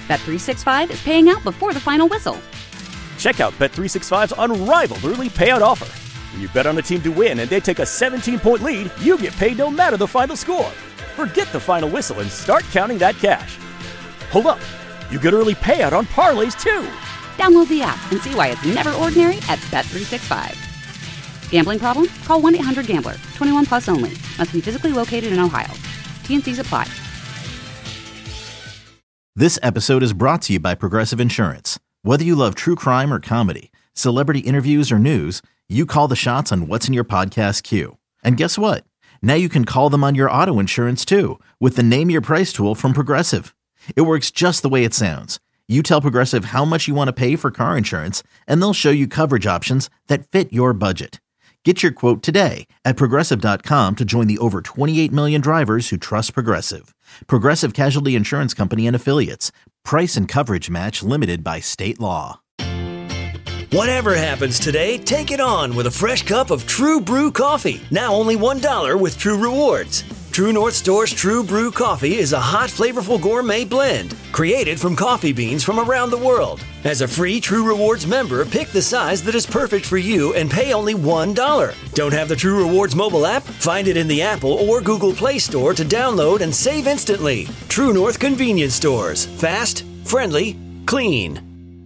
Bet365 is paying out before the final whistle. Check out Bet365's unrivaled early payout offer. When you bet on a team to win and they take a 17-point lead, you get paid no matter the final score. Forget the final whistle and start counting that cash. Hold up. You get early payout on parlays, too. Download the app and see why it's never ordinary at Bet365. Gambling problem? Call 1-800-GAMBLER. 21 plus only. Must be physically located in Ohio. T&Cs apply. This episode is brought to you by Progressive Insurance. Whether you love true crime or comedy, celebrity interviews or news, you call the shots on what's in your podcast queue. And guess what? Now you can call them on your auto insurance too with the Name Your Price tool from Progressive. It works just the way it sounds. You tell Progressive how much you want to pay for car insurance, and they'll show you coverage options that fit your budget. Get your quote today at Progressive.com to join the over 28 million drivers who trust Progressive. Progressive Casualty Insurance Company and Affiliates. Price and coverage match limited by state law. Whatever happens today, take it on with a fresh cup of True Brew coffee. Now only $1 with True Rewards. True North Store's True Brew coffee is a hot, flavorful gourmet blend created from coffee beans from around the world. As a free True Rewards member, pick the size that is perfect for you and pay only $1. Don't have the True Rewards mobile app? Find it in the Apple or Google Play Store to download and save instantly. True North Convenience Stores. Fast, friendly, clean.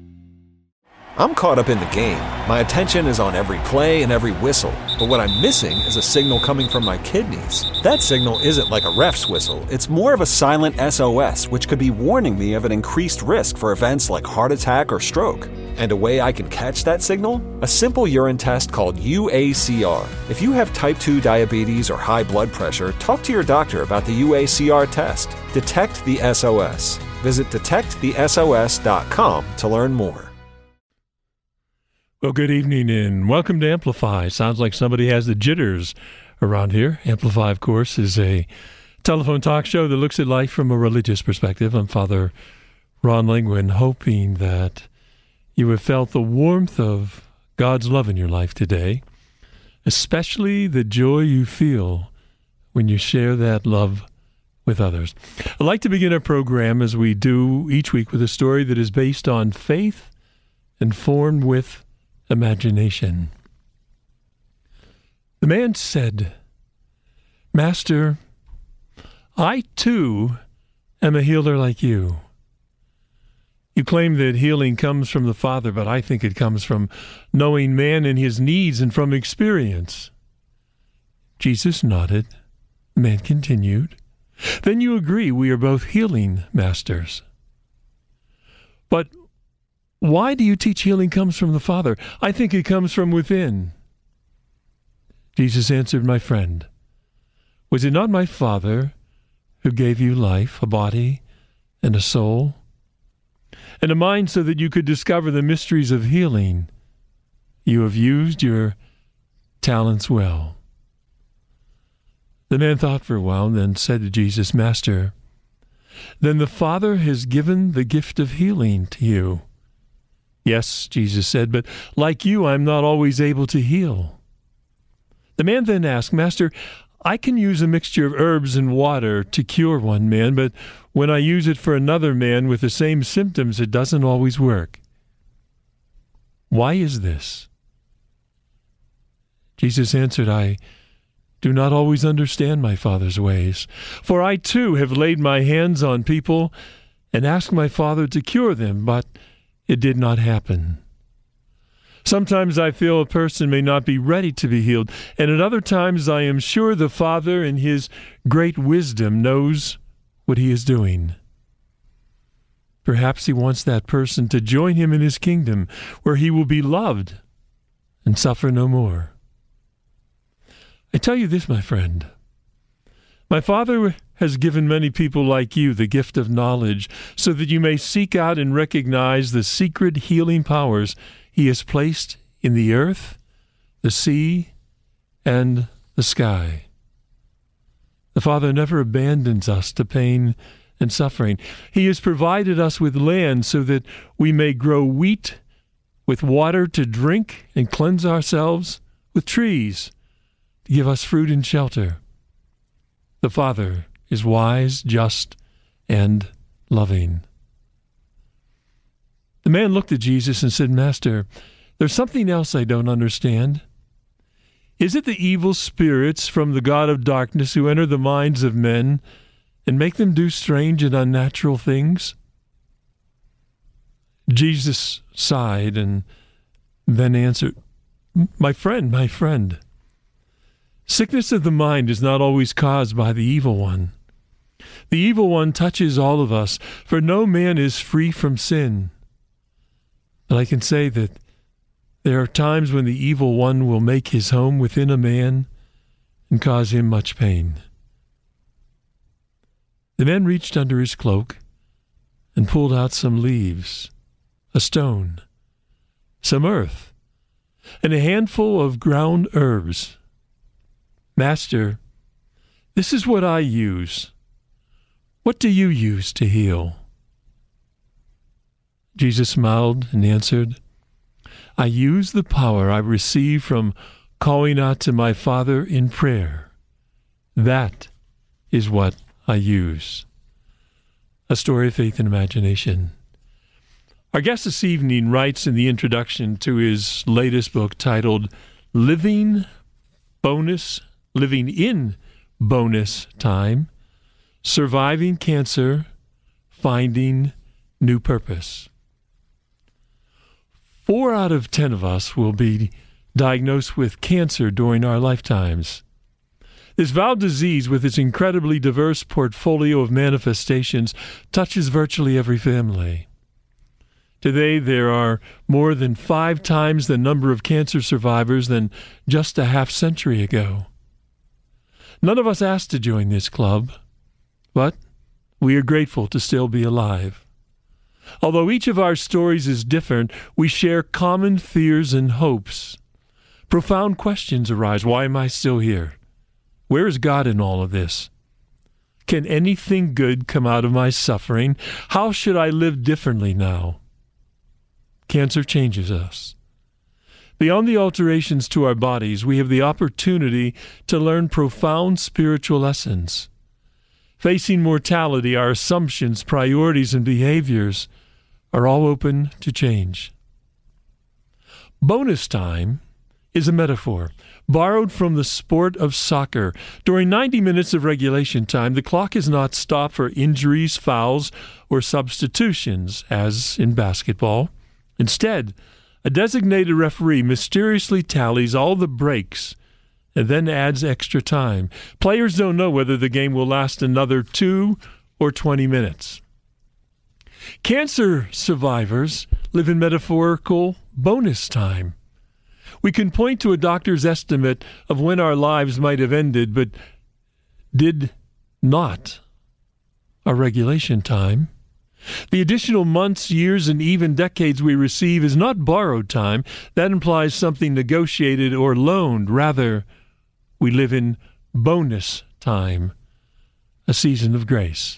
I'm caught up in the game. My attention is on every play and every whistle. But what I'm missing is a signal coming from my kidneys. That signal isn't like a ref's whistle. It's more of a silent SOS, which could be warning me of an increased risk for events like heart attack or stroke. And a way I can catch that signal? A simple urine test called UACR. If you have type 2 diabetes or high blood pressure, talk to your doctor about the UACR test. Detect the SOS. Visit detectthesos.com to learn more. Well, good evening and welcome to Amplify. Sounds like somebody has the jitters around here. Amplify, of course, is a telephone talk show that looks at life from a religious perspective. I'm Father Ron Lingwin, hoping that you have felt the warmth of God's love in your life today, especially the joy you feel when you share that love with others. I'd like to begin our program, as we do each week, with a story that is based on faith and formed with imagination. The man said, "Master, I too am a healer like you. You claim that healing comes from the Father, but I think it comes from knowing man and his needs and from experience." Jesus nodded. The man continued, "Then you agree we are both healing masters. But why do you teach healing comes from the Father? I think it comes from within." Jesus answered, "My friend, was it not my Father who gave you life, a body and a soul, and a mind so that you could discover the mysteries of healing? You have used your talents well." The man thought for a while and then said to Jesus, "Master, then the Father has given the gift of healing to you." "Yes," Jesus said, "but like you, I'm not always able to heal." The man then asked, "Master, I can use a mixture of herbs and water to cure one man, but when I use it for another man with the same symptoms, it doesn't always work. Why is this?" Jesus answered, "I do not always understand my Father's ways, for I too have laid my hands on people and asked my Father to cure them, but it did not happen. Sometimes I feel a person may not be ready to be healed, and at other times I am sure the Father in his great wisdom knows what he is doing. Perhaps he wants that person to join him in his kingdom, where he will be loved and suffer no more. I tell you this, my friend. My Father has given many people like you the gift of knowledge so that you may seek out and recognize the secret healing powers he has placed in the earth, the sea, and the sky. The Father never abandons us to pain and suffering. He has provided us with land so that we may grow wheat, with water to drink and cleanse ourselves, with trees to give us fruit and shelter. The Father is wise, just, and loving. man looked at Jesus and said, "Master, there's something else I don't understand. Is it the evil spirits from the god of darkness who enter the minds of men and make them do strange and unnatural things?" Jesus sighed and then answered, my friend, sickness of the mind is not always caused by the evil one. The evil one touches all of us, for no man is free from sin. But I can say that there are times when the evil one will make his home within a man and cause him much pain. The man reached under his cloak and pulled out some leaves, a stone, some earth, and a handful of ground herbs. "Master, this is what I use. What do you use to heal?" Jesus smiled and answered, "I use the power I receive from calling out to my Father in prayer. That is what I use." A story of faith and imagination. Our guest this evening writes in the introduction to his latest book titled Living in Bonus Time, Surviving Cancer, Finding New Purpose. 4 out of 10 of us will be diagnosed with cancer during our lifetimes. This vile disease, with its incredibly diverse portfolio of manifestations, touches virtually every family. Today, there are more than 5 times the number of cancer survivors than just a half-century ago. None of us asked to join this club, but we are grateful to still be alive. Although each of our stories is different, we share common fears and hopes. Profound questions arise. Why am I still here? Where is God in all of this? Can anything good come out of my suffering? How should I live differently now? Cancer changes us. Beyond the alterations to our bodies, we have the opportunity to learn profound spiritual lessons. Facing mortality, our assumptions, priorities, and behaviors are all open to change. Bonus time is a metaphor borrowed from the sport of soccer. During 90 minutes of regulation time, the clock is not stopped for injuries, fouls, or substitutions, as in basketball. Instead, a designated referee mysteriously tallies all the breaks and then adds extra time. Players don't know whether the game will last another 2 or 20 minutes. Cancer survivors live in metaphorical bonus time. We can point to a doctor's estimate of when our lives might have ended, but did not a regulation time. The additional months, years, and even decades we receive is not borrowed time. That implies something negotiated or loaned. Rather, we live in bonus time, a season of grace.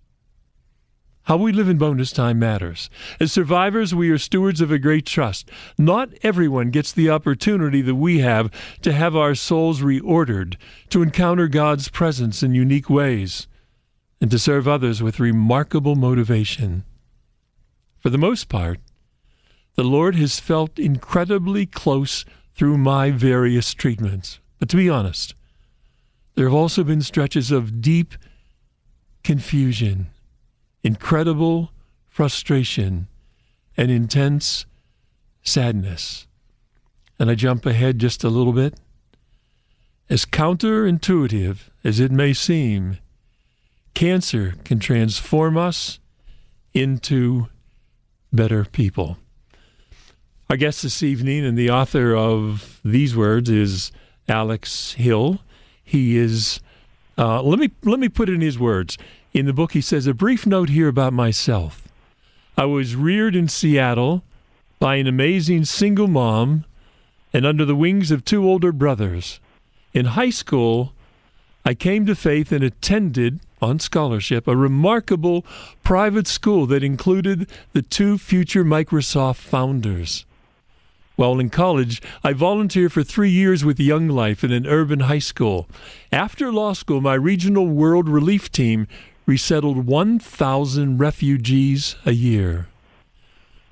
How we live in bonus time matters. As survivors, we are stewards of a great trust. Not everyone gets the opportunity that we have to have our souls reordered, to encounter God's presence in unique ways, and to serve others with remarkable motivation. For the most part, the Lord has felt incredibly close through my various treatments. But to be honest, there have also been stretches of deep confusion, incredible frustration, and intense sadness. And I jump ahead just a little bit. As counterintuitive as it may seem, cancer can transform us into better people. Our guest this evening and the author of these words is Alex Hill. He is, let me put it in his words. In the book, he says, a brief note here about myself. I was reared in Seattle by an amazing single mom and under the wings of 2 older brothers. In high school, I came to faith and attended, on scholarship, a remarkable private school that included the 2 future Microsoft founders. While in college, I volunteered for 3 years with Young Life in an urban high school. After law school, my regional world relief team resettled 1,000 refugees a year.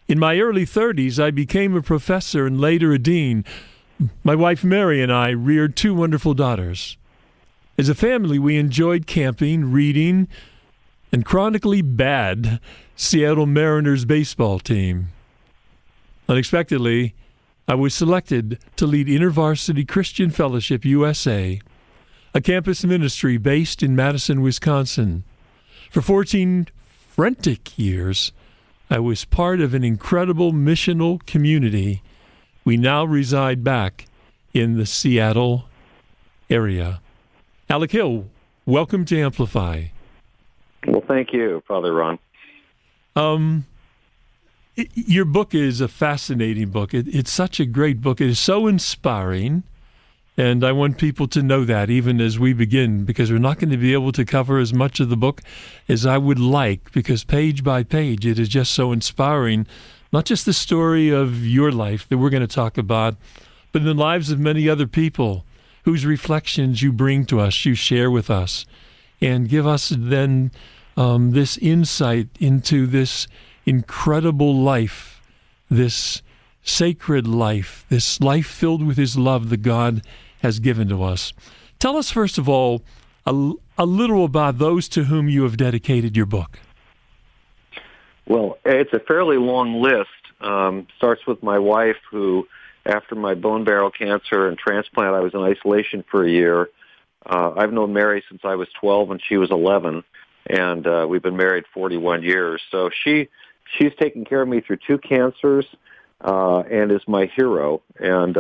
In my early 30s, I became a professor and later a dean. My wife Mary and I reared 2 wonderful daughters. As a family, we enjoyed camping, reading, and chronically bad Seattle Mariners baseball team. Unexpectedly, I was selected to lead InterVarsity Christian Fellowship USA, a campus ministry based in Madison, Wisconsin. For 14 frantic years, I was part of an incredible missional community. We now reside back in the Seattle area. Alec Hill, welcome to Amplify. Well, thank you, Father Ron. Your book is a fascinating book. It's such a great book. It is so inspiring, and I want people to know that even as we begin, because we're not going to be able to cover as much of the book as I would like, because page by page it is just so inspiring, not just the story of your life that we're going to talk about, but in the lives of many other people whose reflections you bring to us, you share with us, and give us then this insight into this incredible life, this sacred life, this life filled with His love that God has given to us. Tell us, first of all, a little about those to whom you have dedicated your book. Well, it's a fairly long list. Starts with my wife, who, after my bone marrow cancer and transplant, I was in isolation for a year. I've known Mary since I was 12 and she was 11, and we've been married 41 years. So she's taken care of me through 2 cancers and is my hero. And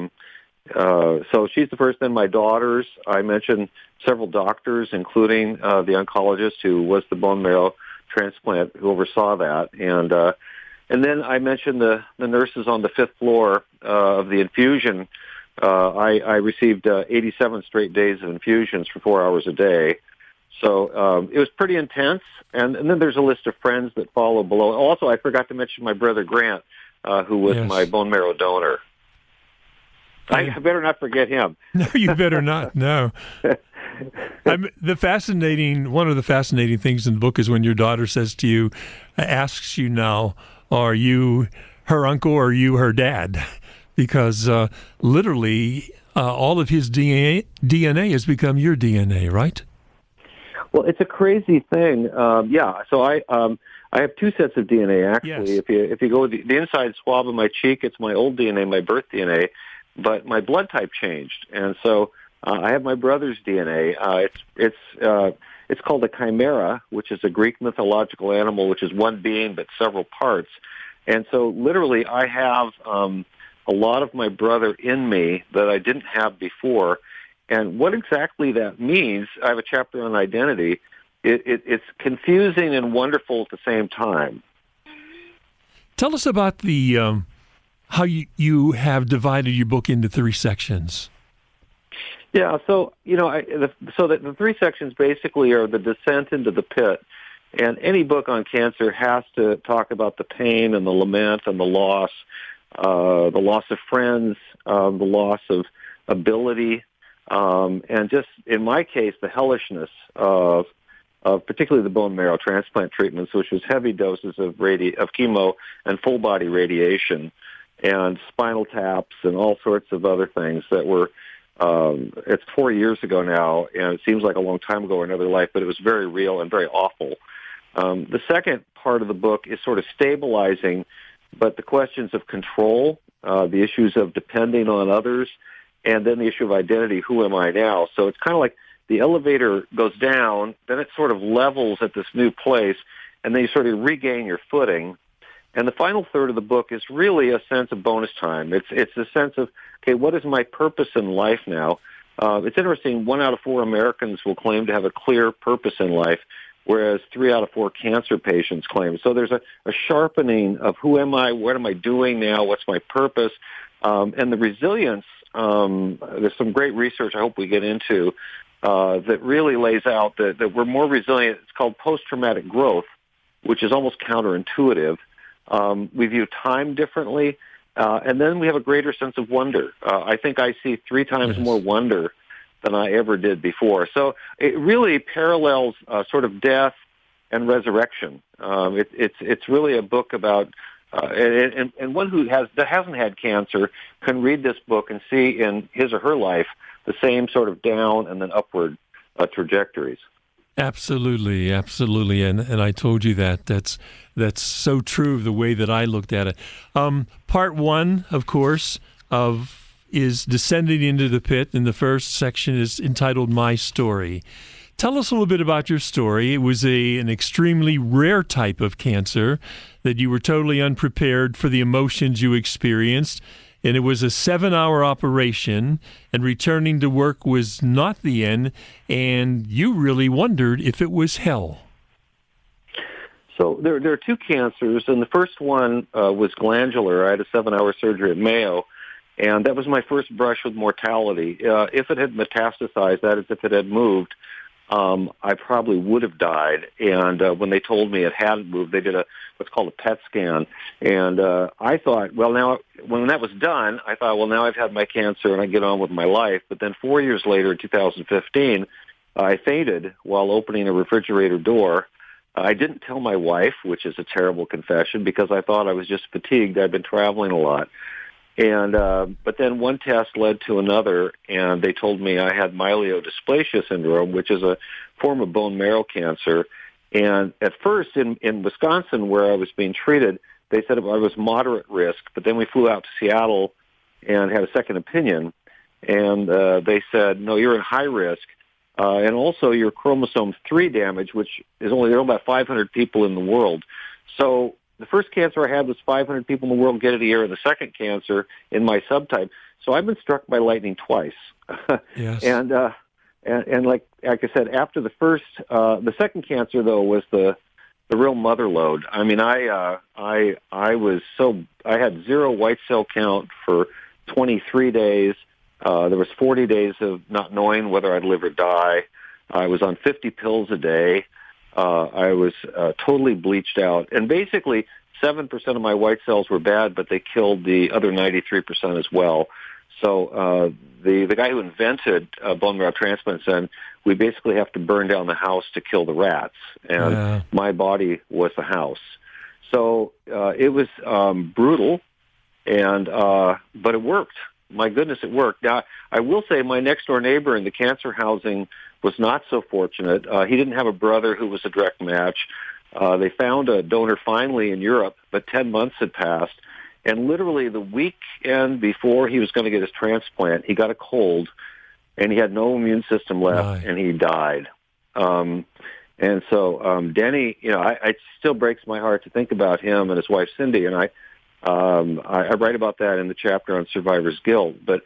so she's the first. Then my daughters, I mentioned several doctors, including the oncologist who was the bone marrow transplant, who oversaw that. And then I mentioned the nurses on the 5th floor of the infusion. I received 87 straight days of infusions for 4 hours a day. So it was pretty intense. And then there's a list of friends that follow below. Also, I forgot to mention my brother Grant, who was my bone marrow donor. I better not forget him. No, you better not. No. One of the fascinating things in the book is when your daughter says to you, asks you now, are you her uncle or are you her dad? Because literally all of his DNA has become your DNA, right? Well, it's a crazy thing. So I have 2 sets of DNA, actually. Yes. If you go with the inside swab of my cheek, it's my old DNA, my birth DNA, but my blood type changed. And so I have my brother's DNA. It's called a chimera, which is a Greek mythological animal, which is one being but several parts. And so literally I have a lot of my brother in me that I didn't have before. And what exactly that means, I have a chapter on identity. It's confusing and wonderful at the same time. Tell us about the how you have divided your book into 3 sections. Yeah, so the 3 sections basically are the descent into the pit, and any book on cancer has to talk about the pain and the lament and the loss of friends, the loss of ability, and just in my case, the hellishness of particularly the bone marrow transplant treatments, which was heavy doses of chemo and full body radiation, and spinal taps and all sorts of other things that were. It's 4 years ago now, and it seems like a long time ago in another life, but it was very real and very awful. The second part of the book is sort of stabilizing, but the questions of control, the issues of depending on others, and then the issue of identity, who am I now? So it's kind of like the elevator goes down, then it sort of levels at this new place, and then you sort of regain your footing. And the final third of the book is really a sense of bonus time. It's a sense of, okay, what is my purpose in life now? It's interesting, 1 out of 4 Americans will claim to have a clear purpose in life, whereas 3 out of 4 cancer patients claim. So there's a sharpening of who am I, what am I doing now, what's my purpose, and the resilience. There's some great research I hope we get into that really lays out that we're more resilient. It's called post-traumatic growth, which is almost counterintuitive. We view time differently, and then we have a greater sense of wonder. I think I see 3 times more wonder than I ever did before. So it really parallels sort of death and resurrection. It's really a book about and one that hasn't had cancer can read this book and see in his or her life the same sort of down and then upward trajectories. Absolutely, absolutely, and I told you that's so true of the way that I looked at it. Part one, of course, is Descending into the Pit, and the first section is entitled My Story. Tell us a little bit about your story. It was an extremely rare type of cancer that you were totally unprepared for the emotions you experienced, and it was a 7-hour operation, and returning to work was not the end, and you really wondered if it was hell. So there are two cancers, and the first one was glandular. I had a 7-hour surgery at Mayo, and that was my first brush with mortality. If it had metastasized, that is, if it had moved, I probably would have died. And when they told me it hadn't moved, they did what's called a PET scan. And I thought, well, now, when that was done, I thought, well, now I've had my cancer and I get on with my life. But then 4 years later, in 2015, I fainted while opening a refrigerator door. I didn't tell my wife, which is a terrible confession, because I thought I was just fatigued. I'd been traveling a lot. And but then one test led to another, and they told me I had myelodysplasia syndrome, which is a form of bone marrow cancer. And at first in Wisconsin, where I was being treated, they said I was moderate risk. But then we flew out to Seattle and had a second opinion, and they said, no, you're in high risk. And also your chromosome 3 damage, which is there are about 500 people in the world. So the first cancer I had was 500 people in the world get it a year, and the second cancer in my subtype. So I've been struck by lightning twice. Yes. And like I said, after the second cancer though was the real mother load. I mean, I had 0 white cell count for 23 days. There was 40 days of not knowing whether I'd live or die. I was on 50 pills a day. I was totally bleached out. And basically, 7% of my white cells were bad, but they killed the other 93% as well. So the guy who invented bone marrow transplant said, we basically have to burn down the house to kill the rats. And my body was the house. So it was brutal, but it worked. My goodness, it worked. Now, I will say my next-door neighbor in the cancer housing was not so fortunate. He didn't have a brother who was a direct match. They found a donor finally in Europe, but 10 months had passed. And literally the weekend before he was going to get his transplant, he got a cold, and he had no immune system left, and he died. And so Denny, it still breaks my heart to think about him and his wife Cindy, and I write about that in the chapter on survivor's guilt. But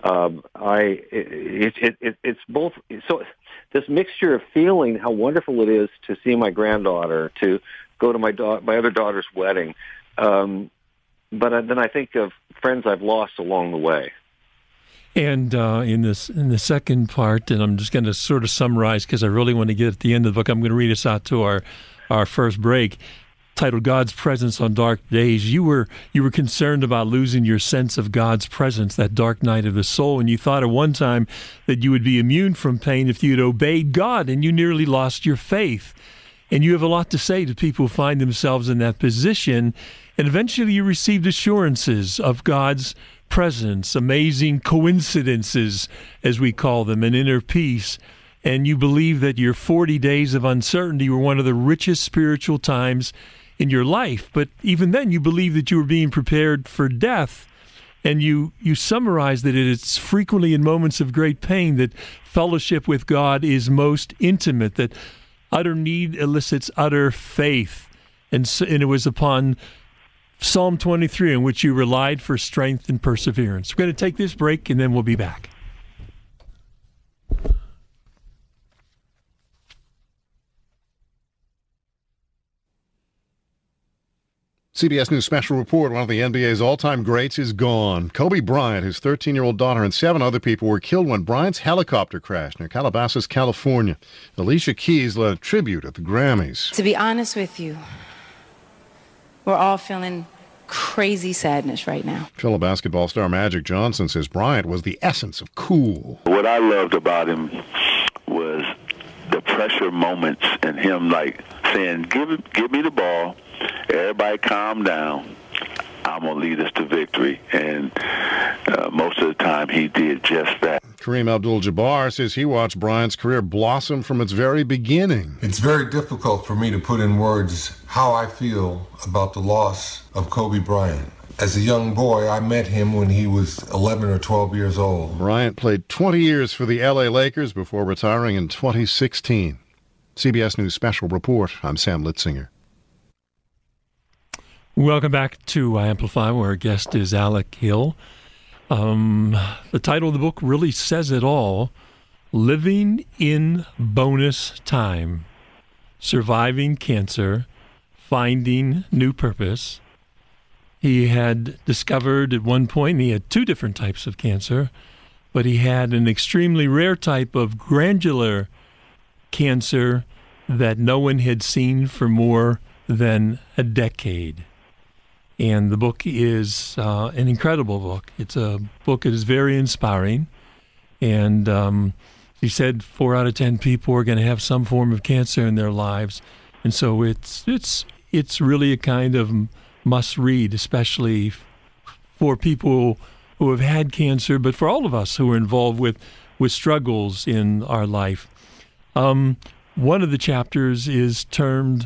it's both. So this mixture of feeling how wonderful it is to see my granddaughter, to go to my other daughter's wedding, but then I think of friends I've lost along the way. And in the second part, and I'm just going to sort of summarize because I really want to get at the end of the book. I'm going to read us out to our first break, titled God's Presence on Dark Days. You were concerned about losing your sense of God's presence, that dark night of the soul, and you thought at one time that you would be immune from pain if you'd obeyed God, and you nearly lost your faith. And you have a lot to say to people who find themselves in that position, and eventually you received assurances of God's presence, amazing coincidences, as we call them, an inner peace. And you believe that your 40 days of uncertainty were one of the richest spiritual times in your life. But even then, you believe that you were being prepared for death. And you summarize that it's frequently in moments of great pain that fellowship with God is most intimate, that utter need elicits utter faith. And it was upon Psalm 23 in which you relied for strength and perseverance. We're going to take this break, and then we'll be back. CBS News Special Report, one of the NBA's all-time greats is gone. Kobe Bryant, his 13-year-old daughter, and 7 other people were killed when Bryant's helicopter crashed near Calabasas, California. Alicia Keys led a tribute at the Grammys. To be honest with you, we're all feeling crazy sadness right now. Fellow basketball star Magic Johnson says Bryant was the essence of cool. What I loved about him was the pressure moments and him like saying, give me the ball, everybody calm down, I'm going to lead us to victory. And most of the time he did just that. Kareem Abdul-Jabbar says he watched Bryant's career blossom from its very beginning. It's very difficult for me to put in words how I feel about the loss of Kobe Bryant. As a young boy, I met him when he was 11 or 12 years old. Bryant played 20 years for the LA Lakers before retiring in 2016. CBS News Special Report. I'm Sam Litzinger. Welcome back to Amplify, where our guest is Alec Hill. The title of the book really says it all. Living in Bonus Time. Surviving Cancer, Finding New Purpose. He had discovered at one point he had 2 different types of cancer, but he had an extremely rare type of granular cancer that no one had seen for more than a decade. And the book is an incredible book. It's a book that is very inspiring. And he said 4 out of 10 people are going to have some form of cancer in their lives. And so it's really a kind of must-read, especially for people who have had cancer, but for all of us who are involved with struggles in our life. One of the chapters is termed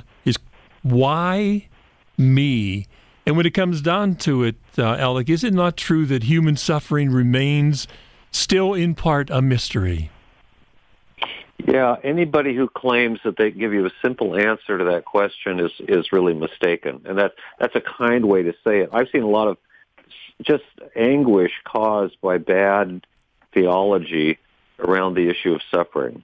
Why Me? And when it comes down to it, Alec, is it not true that human suffering remains still in part a mystery? Yeah, anybody who claims that they give you a simple answer to that question is really mistaken. And that's a kind way to say it. I've seen a lot of just anguish caused by bad theology around the issue of suffering.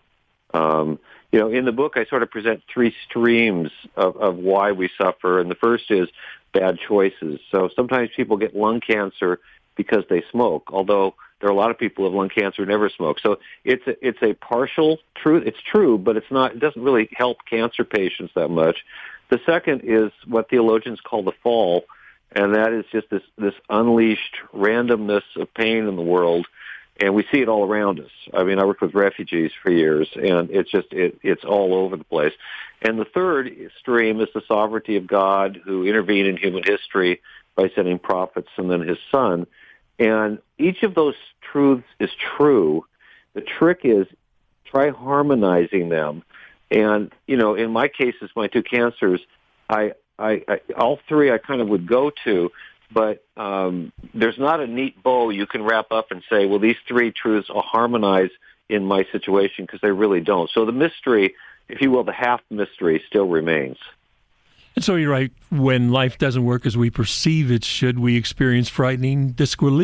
In the book, I sort of present 3 streams of why we suffer. And the first is bad choices. So sometimes people get lung cancer because they smoke, although there are a lot of people who have lung cancer who never smoke. So it's a partial truth. It's true, but it doesn't really help cancer patients that much. The second is what theologians call the fall, and that is just this unleashed randomness of pain in the world. And we see it all around us. I mean, I worked with refugees for years, and it's all over the place. And the third stream is the sovereignty of God, who intervened in human history by sending prophets and then his son. And each of those truths is true. The trick is try harmonizing them. And, in my cases, my 2 cancers, I all 3 I kind of would go to, but there's not a neat bow you can wrap up and say, well, these 3 truths will harmonize in my situation, because they really don't. So the mystery, if you will, the half mystery still remains. And so you're right, when life doesn't work as we perceive it should, we experience frightening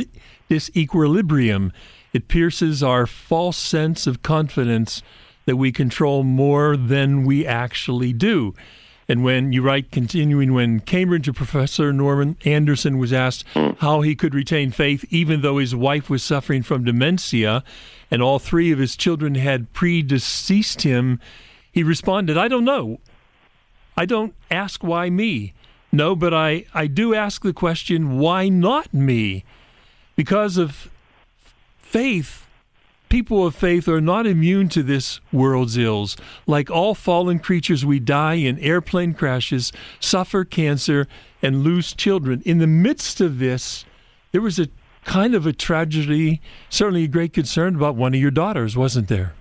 disequilibrium. It pierces our false sense of confidence that we control more than we actually do. And when you write, continuing, when Cambridge professor Norman Anderson was asked how he could retain faith even though his wife was suffering from dementia and all 3 of his children had predeceased him, he responded, I don't know. I don't ask why me. No, but I do ask the question, why not me? Because of faith, people of faith are not immune to this world's ills. Like all fallen creatures, we die in airplane crashes, suffer cancer, and lose children. In the midst of this, there was a kind of a tragedy, certainly a great concern about one of your daughters, wasn't there?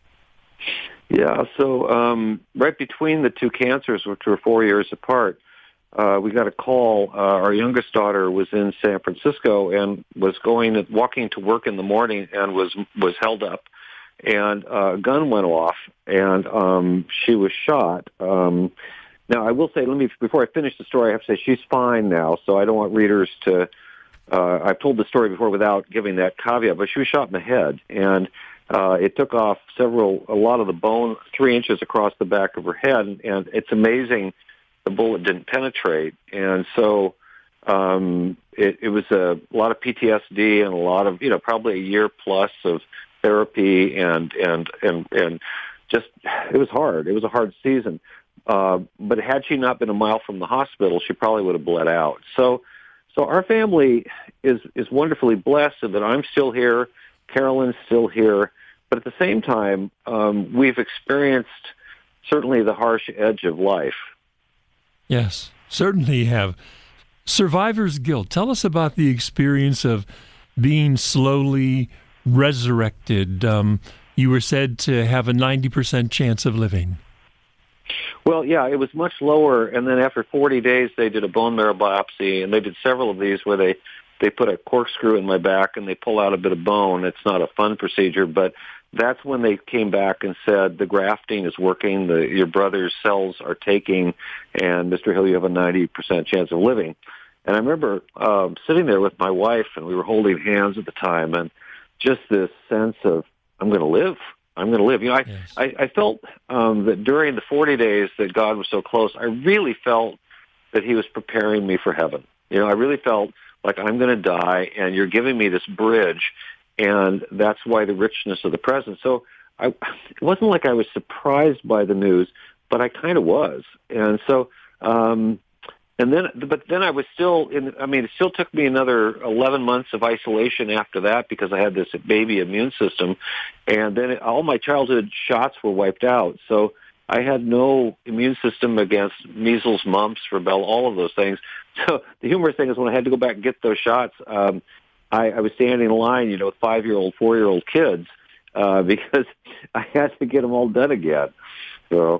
Yeah, so right between the 2 cancers, which were 4 years apart, we got a call. Our youngest daughter was in San Francisco and was walking to work in the morning and was held up, and a gun went off, and she was shot. Now, I will say, before I finish the story, I have to say she's fine now, so I don't want readers to. I've told the story before without giving that caveat, but she was shot in the head, and it took off a lot of the bone, 3 inches across the back of her head, and it's amazing the bullet didn't penetrate. And so it was a lot of PTSD and a lot of, probably a year plus of therapy and just, it was hard. It was a hard season. But had she not been a mile from the hospital, she probably would have bled out. So our family is wonderfully blessed that I'm still here, Carolyn's still here, but at the same time, we've experienced certainly the harsh edge of life. Yes, certainly have. Survivor's guilt. Tell us about the experience of being slowly resurrected. You were said to have a 90% chance of living. Well, yeah, it was much lower, and then after 40 days, they did a bone marrow biopsy, and they did several of these where they put a corkscrew in my back and they pull out a bit of bone. It's not a fun procedure, but that's when they came back and said the grafting is working, your brother's cells are taking, and Mr. Hill, you have a 90% chance of living. And I remember sitting there with my wife, and we were holding hands at the time, and just this sense of, I'm going to live. I'm going to live. You know, I felt that during the 40 days that God was so close, I really felt that he was preparing me for heaven. You know, I really felt like I'm going to die, and you're giving me this bridge, and that's why the richness of the present. So it wasn't like I was surprised by the news, but I kind of was. And so, but then I was still it still took me another 11 months of isolation after that because I had this baby immune system, and then all my childhood shots were wiped out. So I had no immune system against measles, mumps, rubella, all of those things. So the humorous thing is when I had to go back and get those shots, I was standing in line, with 5-year-old, 4-year-old kids, because I had to get them all done again. So,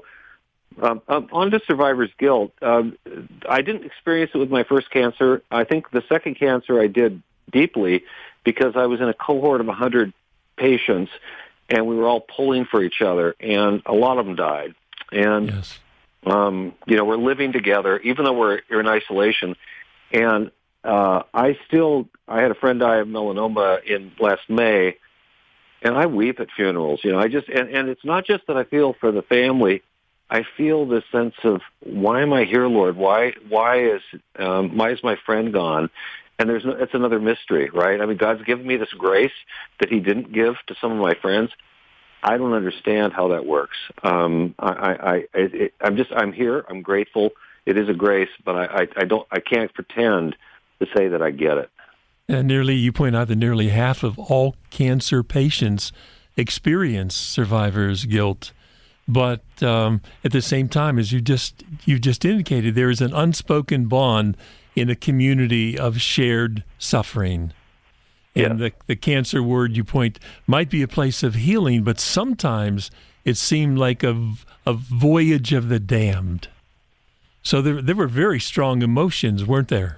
on to survivor's guilt. I didn't experience it with my first cancer. I think the second cancer I did deeply because I was in a cohort of 100 patients, and we were all pulling for each other, and a lot of them died. And, yes. We're living together, even though we're in isolation. And I had a friend die of melanoma in last May, and I weep at funerals. And it's not just that I feel for the family. I feel this sense of, why am I here, Lord? Why is my friend gone? And it's another mystery, right? I mean, God's given me this grace that he didn't give to some of my friends. I don't understand how that works. I'm here. I'm grateful. It is a grace, but I can't pretend to say that I get it. And you point out that nearly half of all cancer patients experience survivor's guilt. But at the same time, as you just indicated, there is an unspoken bond in a community of shared suffering. And the cancer ward you point might be a place of healing, but sometimes it seemed like a voyage of the damned. So there were very strong emotions, weren't there?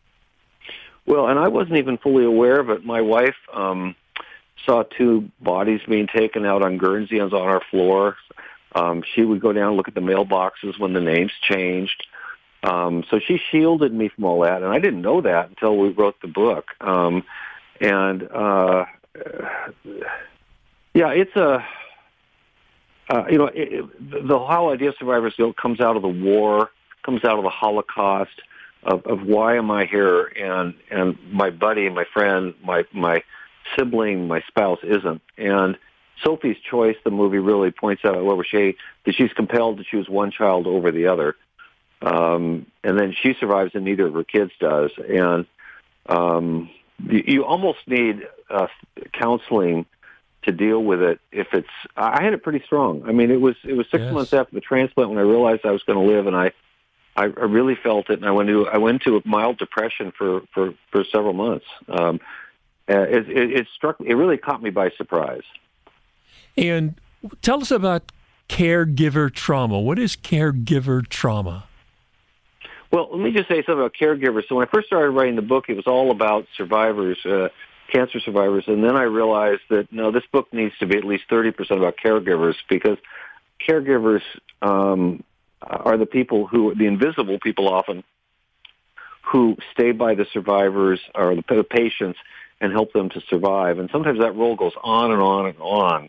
Well, and I wasn't even fully aware of it. My wife saw 2 bodies being taken out on Guernseys on our floor. She would go down and look at the mailboxes when the names changed. So she shielded me from all that, and I didn't know that until we wrote the book. It's the whole idea of survivor's guilt comes out of the war, comes out of the Holocaust, of why am I here, and my buddy, my friend, my sibling, my spouse isn't. And Sophie's Choice, the movie, really points out that she's compelled to choose one child over the other. And then she survives and neither of her kids does. And you almost need counseling to deal with it. I had it pretty strong. I mean, it was 6 months after the transplant when I realized I was going to live, and I really felt it. And I went into a mild depression for several months. It struck me. It really caught me by surprise. And tell us about caregiver trauma. What is caregiver trauma? Well, let me just say something about caregivers. So when I first started writing the book, it was all about survivors, cancer survivors, and then I realized that, no, this book needs to be at least 30% about caregivers, because caregivers are the people the invisible people often, who stay by the survivors or the patients and help them to survive. And sometimes that role goes on and on and on.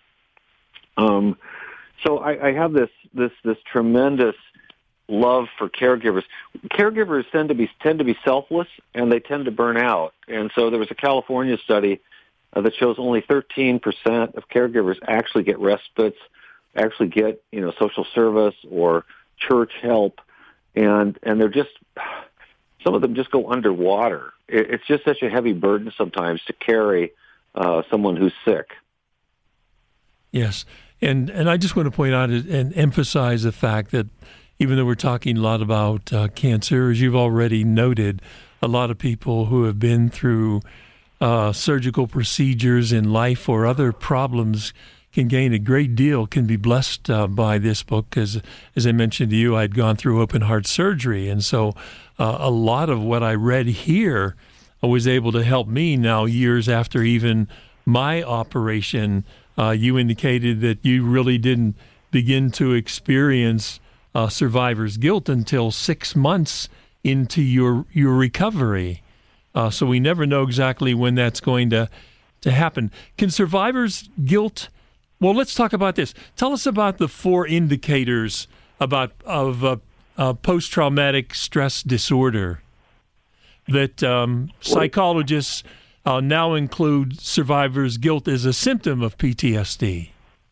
So I have this tremendous love for caregivers. Caregivers tend to be selfless, and they tend to burn out. And so there was a California study that shows only 13% of caregivers actually get respites, actually get social service or church help, and they're just, some of them just go underwater. It's just such a heavy burden sometimes to carry someone who's sick. Yes, and I just want to point out and emphasize the fact that even though we're talking a lot about cancer, as you've already noted, a lot of people who have been through surgical procedures in life or other problems can gain a great deal, can be blessed by this book. Because, as I mentioned to you, I'd gone through open heart surgery, and so a lot of what I read here was able to help me now years after even my operation. You indicated that you really didn't begin to experience survivor's guilt until 6 months into your recovery. So we never know exactly when that's going to happen. Can survivor's guilt... Well, let's talk about this. Tell us about the 4 indicators of post-traumatic stress disorder that psychologists now include survivor's guilt as a symptom of PTSD.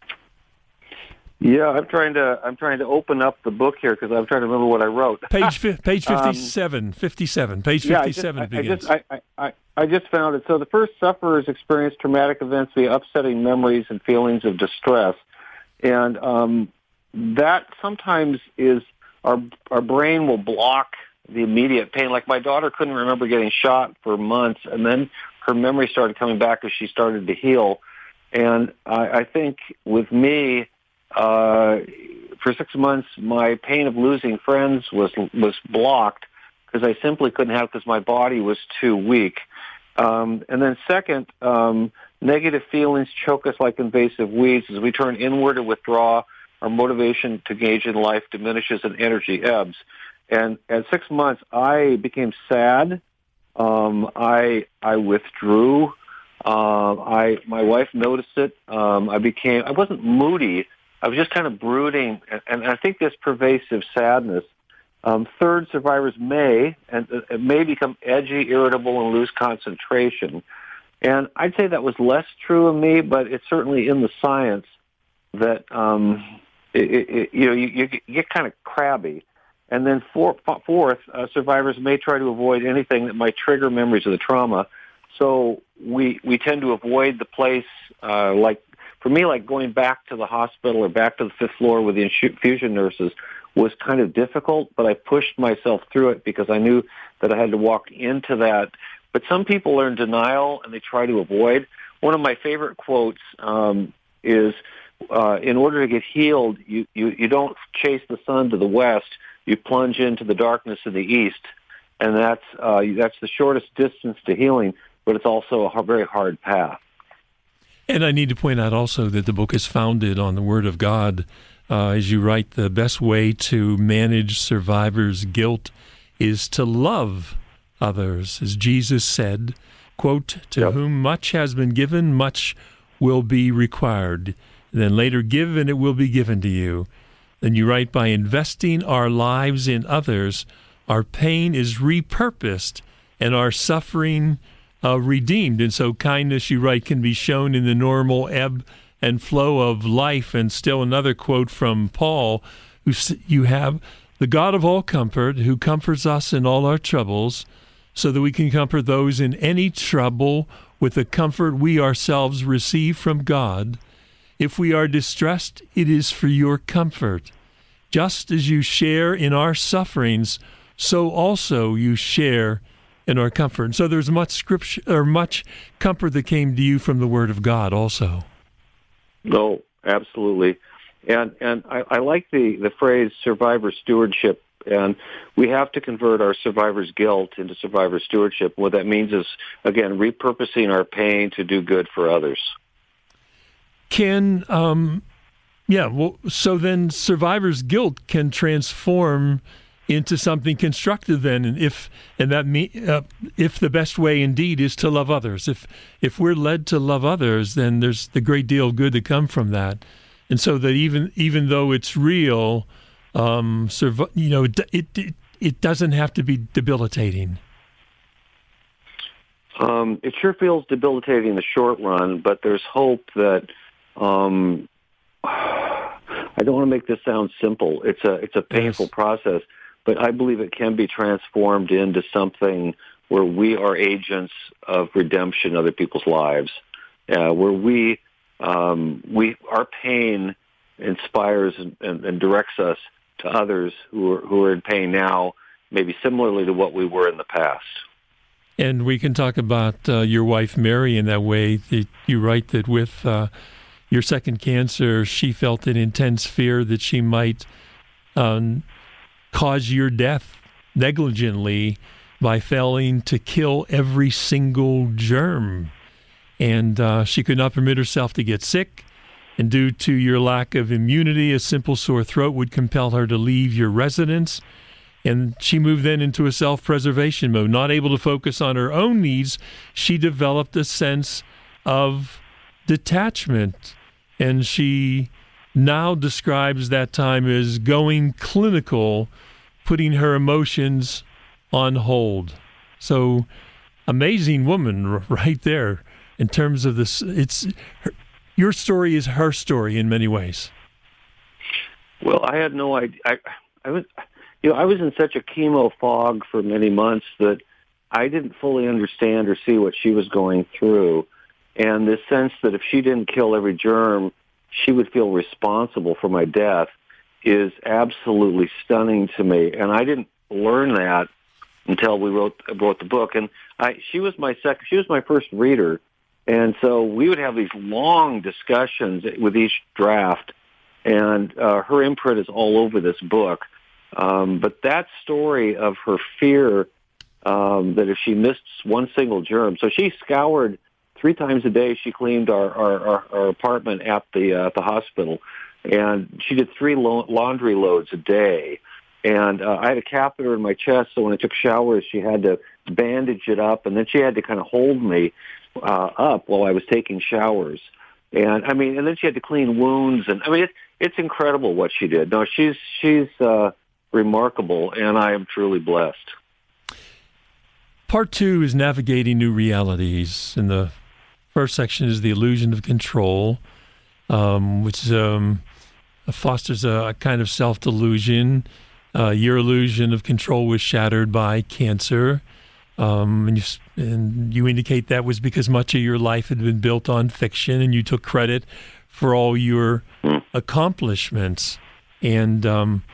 Yeah, I'm trying to open up the book here because I'm trying to remember what I wrote. Page 57. Page 57 begins. I just found it. So the first sufferers experience traumatic events via upsetting memories and feelings of distress. And that sometimes is our brain will block the immediate pain. Like my daughter couldn't remember getting shot for months, and then her memory started coming back as she started to heal. And I think with me, for 6 months, my pain of losing friends was blocked because I simply couldn't have because my body was too weak. And then second, negative feelings choke us like invasive weeds. As we turn inward and withdraw, our motivation to engage in life diminishes and energy ebbs. And at 6 months, I became sad. I withdrew. My wife noticed it. I wasn't moody. I was just kind of brooding, and I think this pervasive sadness. Third, survivors may become edgy, irritable, and lose concentration. And I'd say that was less true of me, but it's certainly in the science that you get kind of crabby. And then fourth, survivors may try to avoid anything that might trigger memories of the trauma. So we tend to avoid the place, for me, like going back to the hospital or back to the 5th floor with the infusion nurses was kind of difficult, but I pushed myself through it because I knew that I had to walk into that. But some people are in denial and they try to avoid. One of my favorite quotes is, in order to get healed, you don't chase the sun to the west, you plunge into the darkness of the east. And that's the shortest distance to healing, but it's also a very hard path. And I need to point out also that the book is founded on the Word of God. As you write, the best way to manage survivors' guilt is to love others. As Jesus said, quote, to whom much has been given, much will be required. Then later, give and it will be given to you. Then you write, by investing our lives in others, our pain is repurposed and our suffering redeemed. And so kindness, you write, can be shown in the normal ebb and flow of life. And still another quote from Paul, you have, the God of all comfort, who comforts us in all our troubles, so that we can comfort those in any trouble with the comfort we ourselves receive from God. If we are distressed, it is for your comfort. Just as you share in our sufferings, so also you share in our comfort. And so there's much scripture or much comfort that came to you from the Word of God also. No, absolutely. And I like the phrase survivor stewardship. And we have to convert our survivor's guilt into survivor stewardship. What that means is, again, repurposing our pain to do good for others. So then survivor's guilt can transform into something constructive then, and if the best way indeed is to love others, if we're led to love others, then there's the great deal of good to come from that. And so that even though it's real, it doesn't have to be debilitating. It sure feels debilitating in the short run, but there's hope that I don't want to make this sound simple. It's a painful process, but I believe it can be transformed into something where we are agents of redemption in other people's lives, where our pain inspires and directs us to others who are in pain now, maybe similarly to what we were in the past. And we can talk about your wife, Mary, in that way. You write that with your second cancer, she felt an intense fear that she might cause your death negligently by failing to kill every single germ. And she could not permit herself to get sick. And due to your lack of immunity, a simple sore throat would compel her to leave your residence. And she moved then into a self-preservation mode. Not able to focus on her own needs, she developed a sense of detachment. And she now describes that time as going clinical, putting her emotions on hold. So, amazing woman right there in terms of this. Your story is her story in many ways. Well, I had no idea. I was in such a chemo fog for many months that I didn't fully understand or see what she was going through. And this sense that if she didn't kill every germ, she would feel responsible for my death is absolutely stunning to me. And I didn't learn that until we wrote the book. And she was my first reader. And so we would have these long discussions with each draft, and her imprint is all over this book. But that story of her fear that if she missed one single germ, so she scoured 3 times a day. She cleaned our apartment at the hospital, and she did 3 laundry loads a day. And I had a catheter in my chest, so when I took showers, she had to bandage it up, and then she had to kind of hold me up while I was taking showers. And then she had to clean wounds, and it's incredible what she did. No, she's remarkable, and I am truly blessed. Part 2 is navigating new realities. In the first section is the illusion of control, which fosters a kind of self-delusion. Your illusion of control was shattered by cancer. And you indicate that was because much of your life had been built on fiction, and you took credit for all your accomplishments. And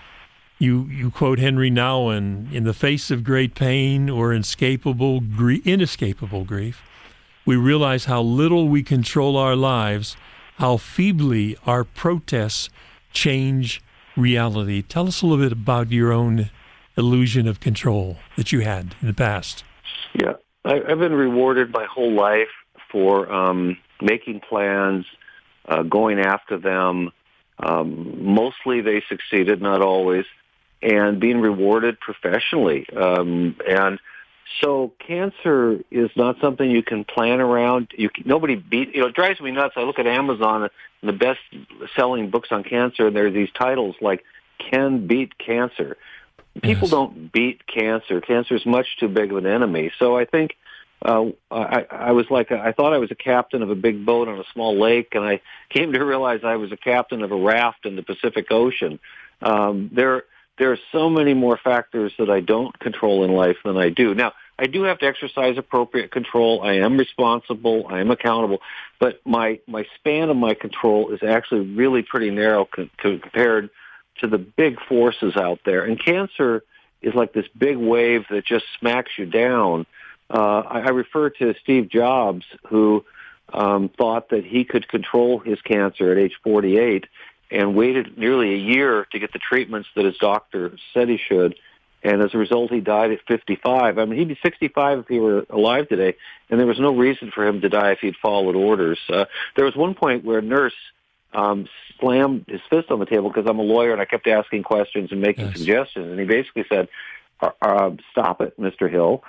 you quote Henry Nouwen, "In the face of great pain or inescapable grief, we realize how little we control our lives, how feebly our protests change reality." Tell us a little bit about your own illusion of control that you had in the past. Yeah, I've been rewarded my whole life for making plans, going after them. Mostly they succeeded, not always, and being rewarded professionally. And so cancer is not something you can plan around. Nobody beat. It drives me nuts. I look at Amazon and the best-selling books on cancer, and there are these titles like "Can Beat Cancer." People don't beat cancer. Cancer is much too big of an enemy. So I think I was like I thought I was a captain of a big boat on a small lake, and I came to realize I was a captain of a raft in the Pacific Ocean. There are so many more factors that I don't control in life than I do. Now, I do have to exercise appropriate control. I am responsible. I am accountable. But my span of my control is actually really pretty narrow compared to the big forces out there. And cancer is like this big wave that just smacks you down. I refer to Steve Jobs, who thought that he could control his cancer at age 48 and waited nearly a year to get the treatments that his doctor said he should. And as a result, he died at 55. He'd be 65 if he were alive today, and there was no reason for him to die if he'd followed orders. There was one point where a nurse slammed his fist on the table because I'm a lawyer and I kept asking questions and making suggestions, and he basically said, "Stop it, Mr. Hill."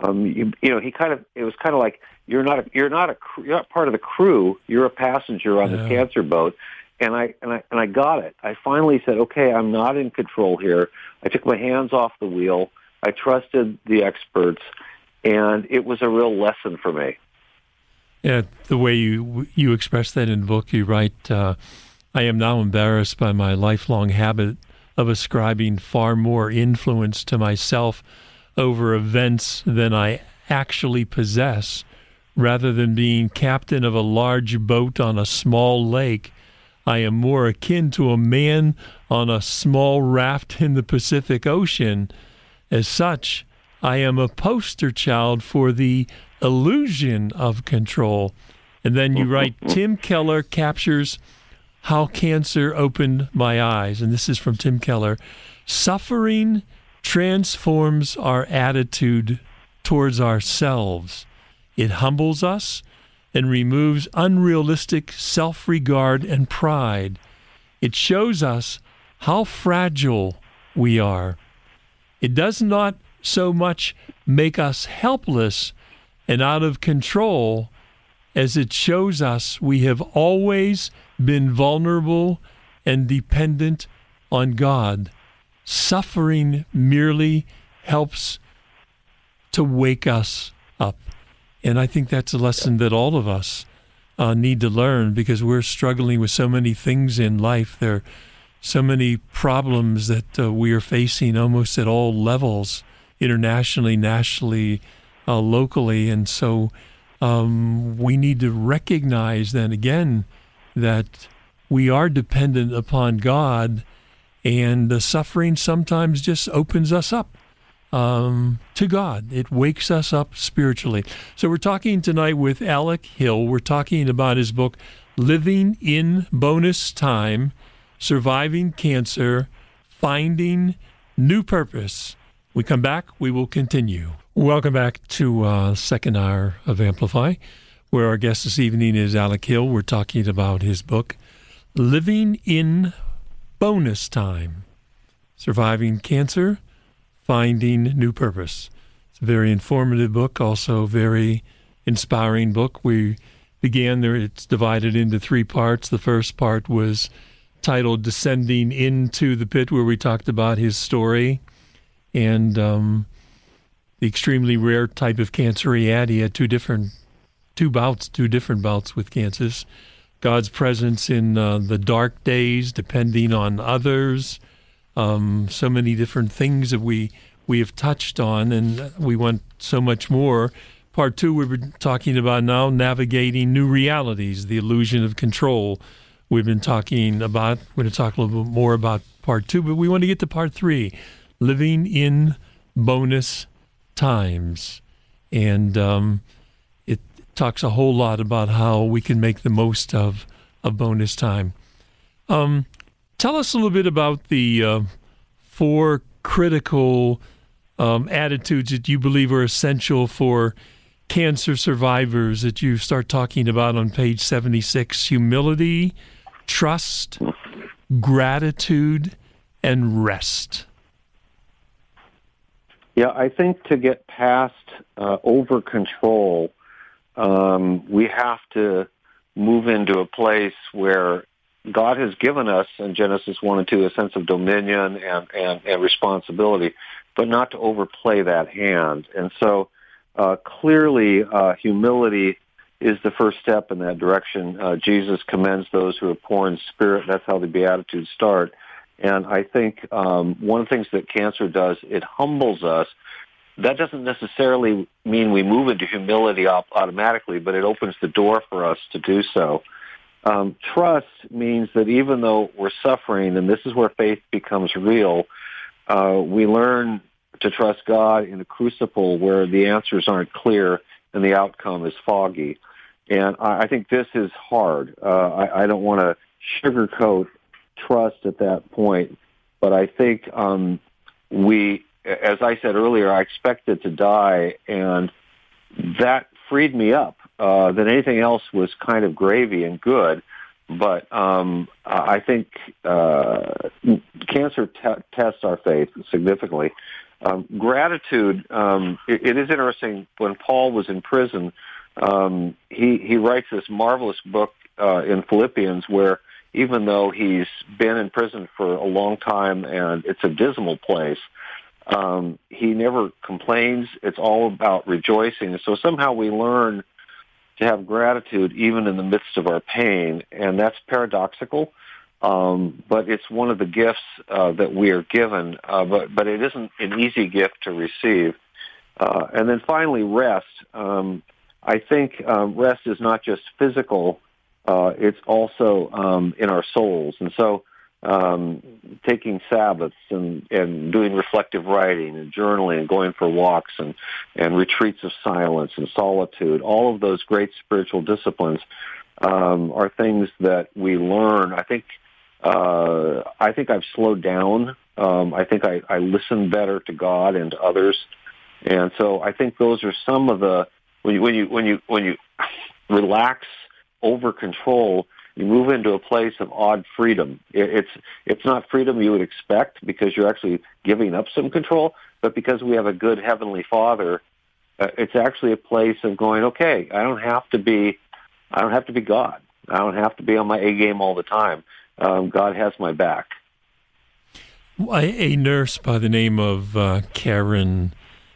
It was kind of like you're not part of the crew. You're a passenger on this cancer boat. And I got it. I finally said, okay, I'm not in control here. I took my hands off the wheel. I trusted the experts, and it was a real lesson for me. Yeah, the way you express that in the book, you write, I am now embarrassed by my lifelong habit of ascribing far more influence to myself over events than I actually possess. Rather than being captain of a large boat on a small lake, I am more akin to a man on a small raft in the Pacific Ocean. As such, I am a poster child for the illusion of control. And then you write, Tim Keller captures how cancer opened my eyes. And this is from Tim Keller. Suffering transforms our attitude towards ourselves. It humbles us and removes unrealistic self-regard and pride. It shows us how fragile we are. It does not so much make us helpless and out of control as it shows us we have always been vulnerable and dependent on God. Suffering merely helps to wake us up. And I think that's a lesson that all of us need to learn, because we're struggling with so many things in life. There are so many problems that we are facing almost at all levels, internationally, nationally, locally. And so we need to recognize then again that we are dependent upon God, and the suffering sometimes just opens us up to God. It wakes us up spiritually. So we're talking tonight with Alec Hill. We're talking about his book, Living in Bonus Time, Surviving Cancer, Finding New Purpose. We come back, we will continue. Welcome back to second hour of Amplify, where our guest this evening is Alec Hill. We're talking about his book, Living in Bonus Time, Surviving Cancer, Finding New Purpose. It's a very informative book, also a very inspiring book. We began there, it's divided into three parts. The first part was titled Descending into the Pit, where we talked about his story and the extremely rare type of cancer he had. He had two different bouts with cancers. God's presence in the dark days, depending on others, so many different things that we have touched on, and we want so much more. Part two, we've been talking about now navigating new realities, the illusion of control. We've been talking about, we're going to talk a little bit more about part two, but we want to get to part three, living in bonus times. And it talks a whole lot about how we can make the most of bonus time. Tell us a little bit about the four critical attitudes that you believe are essential for cancer survivors that you start talking about on page 76. Humility, trust, gratitude, and rest. Yeah, I think to get past over control, we have to move into a place where God has given us in Genesis 1 and 2 a sense of dominion and responsibility, but not to overplay that hand. And so clearly humility is the first step in that direction. Jesus commends those who are poor in spirit. That's how the Beatitudes start. And I think one of the things that cancer does, it humbles us. That doesn't necessarily mean we move into humility automatically, but it opens the door for us to do so. Trust means that even though we're suffering, and this is where faith becomes real, we learn to trust God in a crucible where the answers aren't clear and the outcome is foggy. And I think this is hard. I don't want to sugarcoat trust at that point, but I think as I said earlier, I expected to die, and that freed me up. That anything else was kind of gravy and good, but I think cancer tests our faith significantly. Gratitude, it is interesting, when Paul was in prison, he writes this marvelous book in Philippians where even though he's been in prison for a long time and it's a dismal place, he never complains. It's all about rejoicing. So somehow we learn to have gratitude even in the midst of our pain, and that's paradoxical, but it's one of the gifts that we are given, but it isn't an easy gift to receive. And then finally, rest. I think rest is not just physical, it's also in our souls. And so taking Sabbaths and doing reflective writing and journaling and going for walks and retreats of silence and solitude. All of those great spiritual disciplines are things that we learn. I think I've slowed down. I think I listen better to God and to others, and so I think those are some of the when you relax over control, you move into a place of odd freedom. It's not freedom you would expect because you're actually giving up some control, but because we have a good Heavenly Father, it's actually a place of going, okay, I don't have to be God. I don't have to be on my A game all the time. God has my back. A nurse by the name of Karen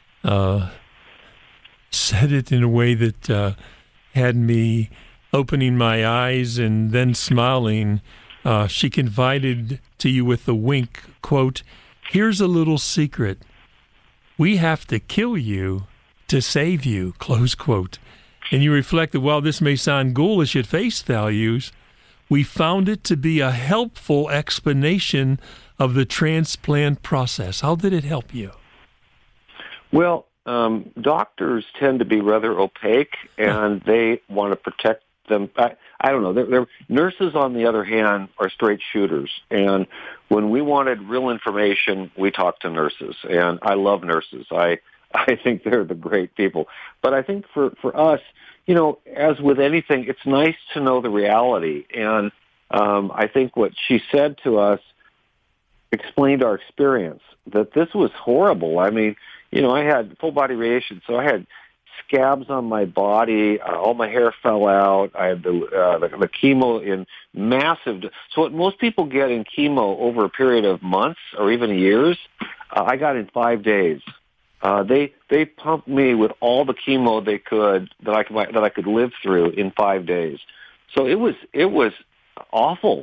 said it in a way that had me opening my eyes and then smiling. She confided to you with a wink, quote, "Here's a little secret. We have to kill you to save you," close quote. And you reflect that while this may sound ghoulish at face values, we found it to be a helpful explanation of the transplant process. How did it help you? Well, doctors tend to be rather opaque, and they want to protect them. I don't know. Nurses, on the other hand, are straight shooters. And when we wanted real information, we talked to nurses. And I love nurses. I think they're the great people. But I think for us, as with anything, it's nice to know the reality. And I think what she said to us explained our experience, that this was horrible. I mean, I had full body radiation, so I had scabs on my body. All my hair fell out. I had the chemo in massive. So what most people get in chemo over a period of months or even years, I got in 5 days. They pumped me with all the chemo they could that I could live through in 5 days. So it was awful.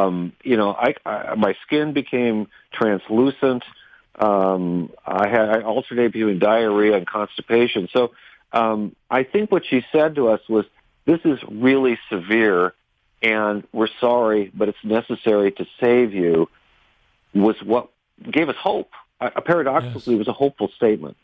My skin became translucent. I alternated between diarrhea and constipation. So I think what she said to us was, "This is really severe, and we're sorry, but it's necessary to save you," was what gave us hope. Paradoxically, It was a hopeful statement.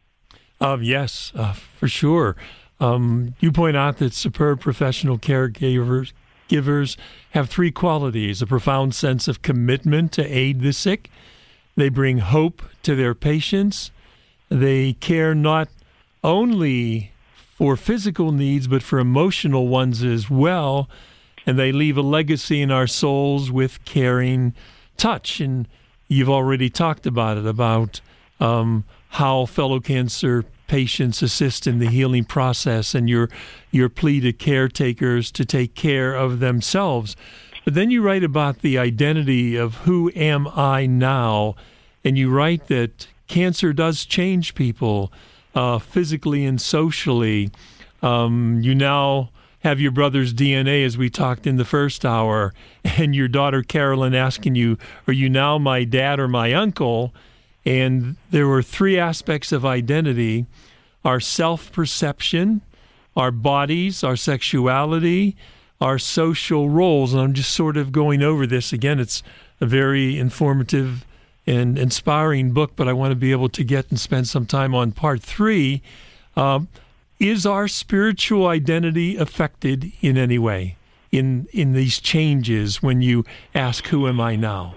Yes, for sure. You point out that superb professional caregivers have three qualities: a profound sense of commitment to aid the sick. They bring hope to their patients. They care not only for physical needs, but for emotional ones as well. And they leave a legacy in our souls with caring touch. And you've already talked about it, about how fellow cancer patients assist in the healing process, and your plea to caretakers to take care of themselves. But then you write about the identity of who am I now, and you write that cancer does change people physically and socially. You now have your brother's DNA, as we talked in the first hour, and your daughter Carolyn asking you, "Are you now my dad or my uncle?" And there were three aspects of identity: our self-perception, our bodies, our sexuality, our social roles. And I'm just sort of going over this again. It's a very informative and inspiring book, but I want to be able to get and spend some time on part 3. Is our spiritual identity affected in any way in these changes when you ask, "Who am I now?"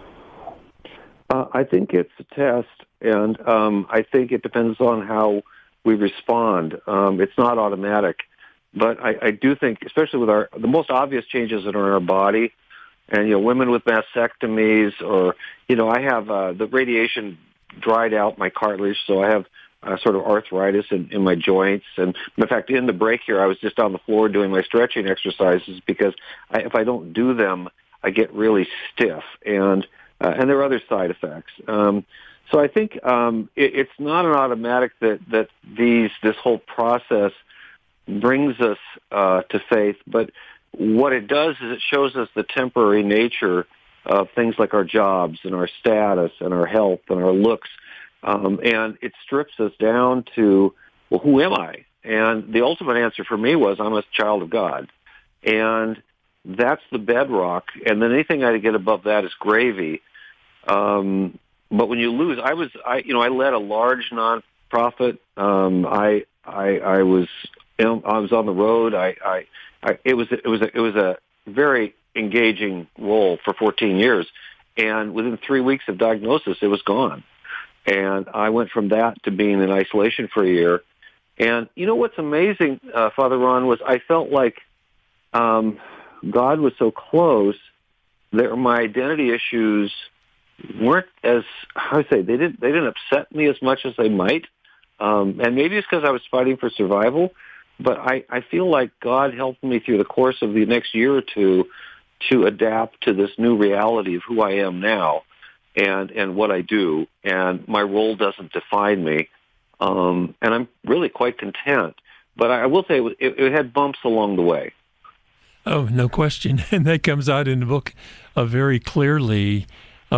I think it's a test, and I think it depends on how we respond. It's not automatic, but I do think, especially with the most obvious changes that are in our body, and women with mastectomies, or I have the radiation dried out my cartilage, so I have sort of arthritis in my joints. And in fact, in the break here, I was just on the floor doing my stretching exercises because if I don't do them, I get really stiff, and there are other side effects. So I think it's not an automatic that this whole process brings us to faith, but what it does is it shows us the temporary nature of things like our jobs and our status and our health and our looks, and it strips us down to, well, who am I? And the ultimate answer for me was, I'm a child of God. And that's the bedrock, and then anything I get above that is gravy. But when you lose, I led a large nonprofit. I was on the road. It was a very engaging role for 14 years, and within 3 weeks of diagnosis, it was gone. And I went from that to being in isolation for a year. And you know what's amazing, Father Ron, was I felt like God was so close that my identity issues weren't as, how do I say, they didn't upset me as much as they might. And maybe it's because I was fighting for survival, but I feel like God helped me through the course of the next year or two to adapt to this new reality of who I am now and what I do. And my role doesn't define me. And I'm really quite content. But I will say it had bumps along the way. Oh, no question. And that comes out in the book very clearly.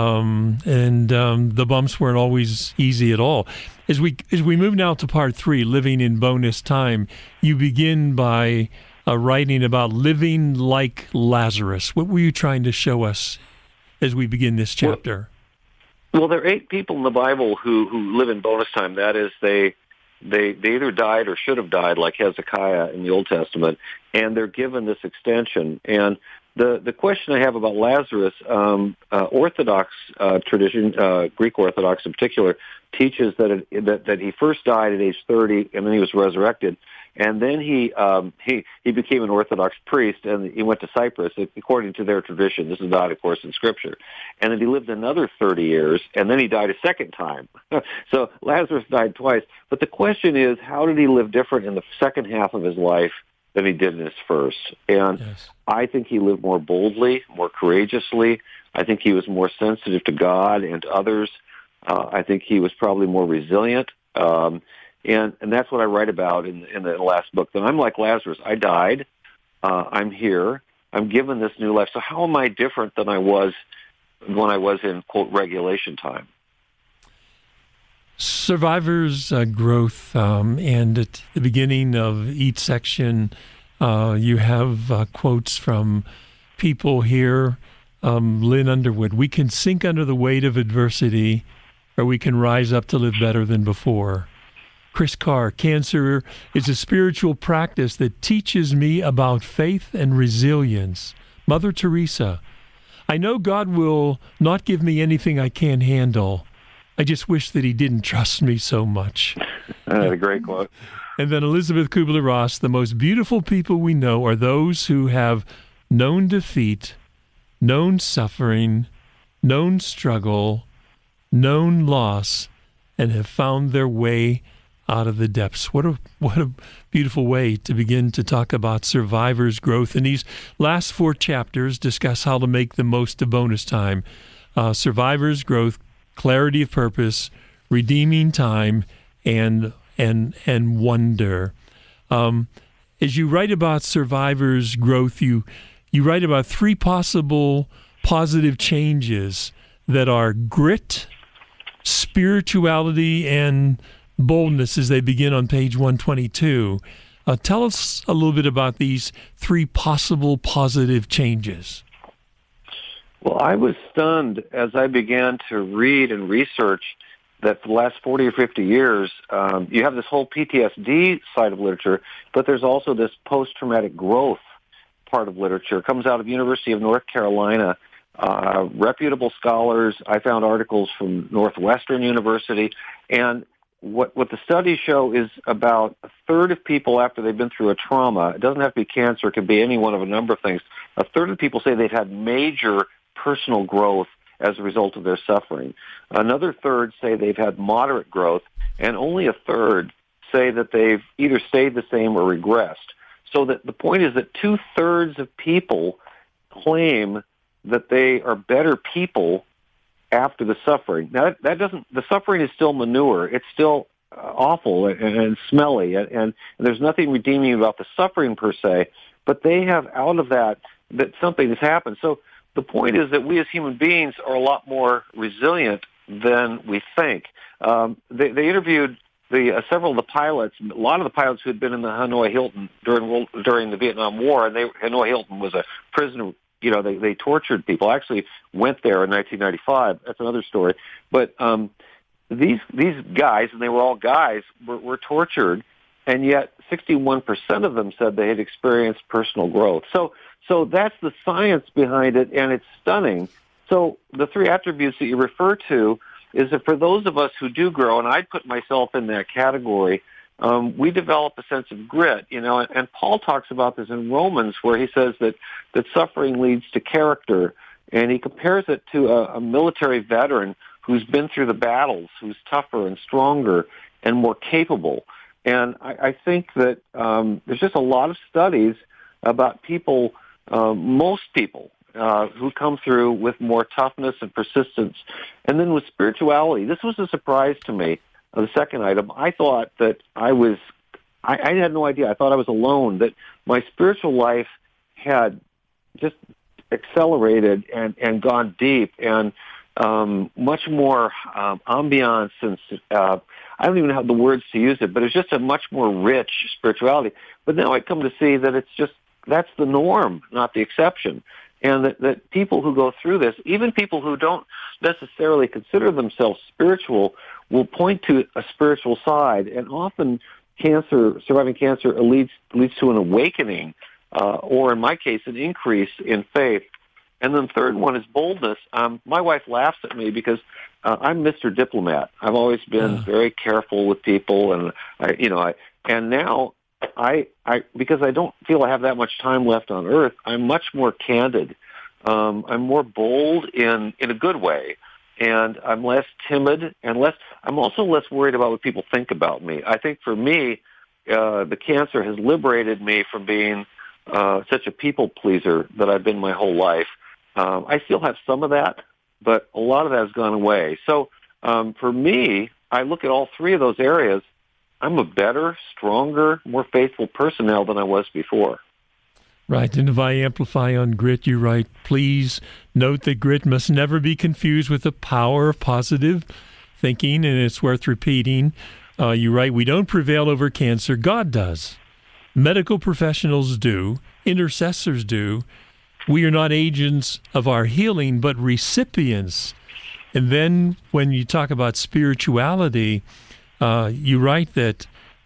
The bumps weren't always easy at all. As we move now to part 3, living in bonus time, you begin by writing about living like Lazarus. What were you trying to show us as we begin this chapter? Well, there are 8 people in the Bible who live in bonus time. That is, they either died or should have died, like Hezekiah in the Old Testament, and they're given this extension. And the question I have about Lazarus, Orthodox tradition, Greek Orthodox in particular, teaches that he first died at age 30, and then he was resurrected, and then he became an Orthodox priest, and he went to Cyprus according to their tradition. This is not, of course, in Scripture. And then he lived another 30 years, and then he died a second time. So Lazarus died twice. But the question is, how did he live different in the second half of his life than he did in his first? And yes. I think he lived more boldly, more courageously. I think he was more sensitive to God and to others. I think he was probably more resilient. And that's what I write about in the last book. That I'm like Lazarus. I died. I'm here. I'm given this new life. So how am I different than I was when I was in, quote, regulation time? Survivor's growth, and at the beginning of each section, you have quotes from people here. Lynn Underwood, we can sink under the weight of adversity, or we can rise up to live better than before. Chris Carr, cancer is a spiritual practice that teaches me about faith and resilience. Mother Teresa, I know God will not give me anything I can't handle. I just wish that he didn't trust me so much. That's a great quote. And then Elizabeth Kubler-Ross, the most beautiful people we know are those who have known defeat, known suffering, known struggle, known loss, and have found their way out of the depths. What a beautiful way to begin to talk about survivor's growth. And these last 4 chapters discuss how to make the most of bonus time. Survivor's growth, clarity of purpose, redeeming time, and wonder. As you write about survivor's growth, you write about 3 possible positive changes that are grit, spirituality, and boldness as they begin on page 122. Tell us a little bit about these 3 possible positive changes. Well, I was stunned as I began to read and research that for the last 40 or 50 years, you have this whole PTSD side of literature, but there's also this post-traumatic growth part of literature. It comes out of University of North Carolina. Reputable scholars. I found articles from Northwestern University, and what the studies show is about a third of people after they've been through a trauma, it doesn't have to be cancer, it could be any one of a number of things, a third of people say they've had major personal growth as a result of their suffering. Another third say they've had moderate growth, and only a third say that they've either stayed the same or regressed. So that the point is that 2/3 of people claim that they are better people after the suffering. Now, the suffering is still manure. It's still awful and smelly, and there's nothing redeeming about the suffering per se, but they have out of that something has happened. So the point is that we as human beings are a lot more resilient than we think. They interviewed several of the pilots, a lot of the pilots who had been in the Hanoi Hilton during the Vietnam War, and Hanoi Hilton was a prisoner. They tortured people. I actually went there in 1995. That's another story. But these guys, and they were all guys, were tortured, and yet 61% of them said they had experienced personal growth. So that's the science behind it, and it's stunning. So the three attributes that you refer to is that for those of us who do grow, and I'd put myself in that category, we develop a sense of grit, and Paul talks about this in Romans, where he says that suffering leads to character, and he compares it to a military veteran who's been through the battles, who's tougher and stronger and more capable. And I think that there's just a lot of studies about people, most people, who come through with more toughness and persistence. And then with spirituality, this was a surprise to me. The second item, I thought that I had no idea. I thought I was alone, that my spiritual life had just accelerated and gone deep and much more ambiance and I don't even have the words to use it, but it's just a much more rich spirituality. But now I come to see that that's the norm, not the exception. And that people who go through this, even people who don't necessarily consider themselves spiritual, will point to a spiritual side. And often surviving cancer leads to an awakening, or in my case, an increase in faith. And then the third one is boldness. My wife laughs at me because I'm Mr. Diplomat. I've always been very careful with people, and and now I because I don't feel I have that much time left on Earth, I'm much more candid. I'm more bold in a good way, and I'm less timid and I'm also less worried about what people think about me. I think for me, the cancer has liberated me from being such a people pleaser that I've been my whole life. I still have some of that, but a lot of that has gone away. So for me, I look at all three of those areas. I'm a better, stronger, more faithful person now than I was before. Right, and if I amplify on grit, you write, please note that grit must never be confused with the power of positive thinking, and it's worth repeating. You write, we don't prevail over cancer, God does. Medical professionals do, intercessors do. We are not agents of our healing, but recipients. And then when you talk about spirituality, you write that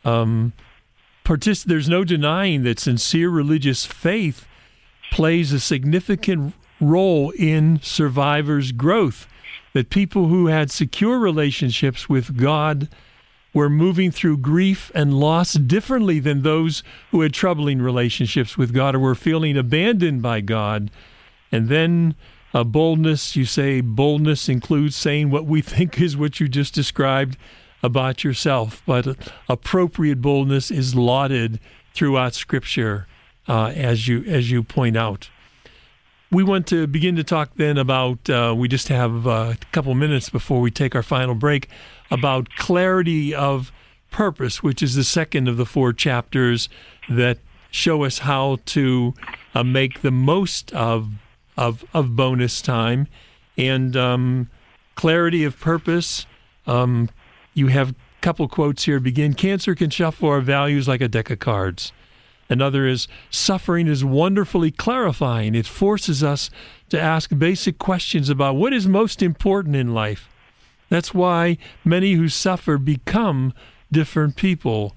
there's no denying that sincere religious faith plays a significant role in survivors' growth, that people who had secure relationships with God were moving through grief and loss differently than those who had troubling relationships with God or were feeling abandoned by God. And then boldness, you say boldness includes saying what we think is what you just described about yourself, but appropriate boldness is lauded throughout Scripture, as you point out. We want to begin to talk then about, we just have a couple minutes before we take our final break, about clarity of purpose, which is the second of the 4 chapters that show us how to make the most of bonus time. And clarity of purpose, you have a couple quotes here. Begin, cancer can shuffle our values like a deck of cards. Another is, suffering is wonderfully clarifying. It forces us to ask basic questions about what is most important in life. That's why many who suffer become different people.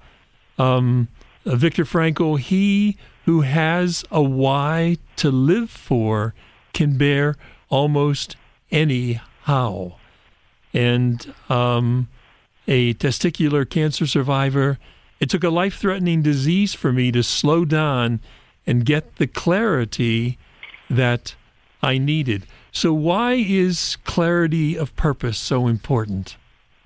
Viktor Frankl, he who has a why to live for can bear almost any how. And a testicular cancer survivor, it took a life-threatening disease for me to slow down and get the clarity that I needed. So why is clarity of purpose so important?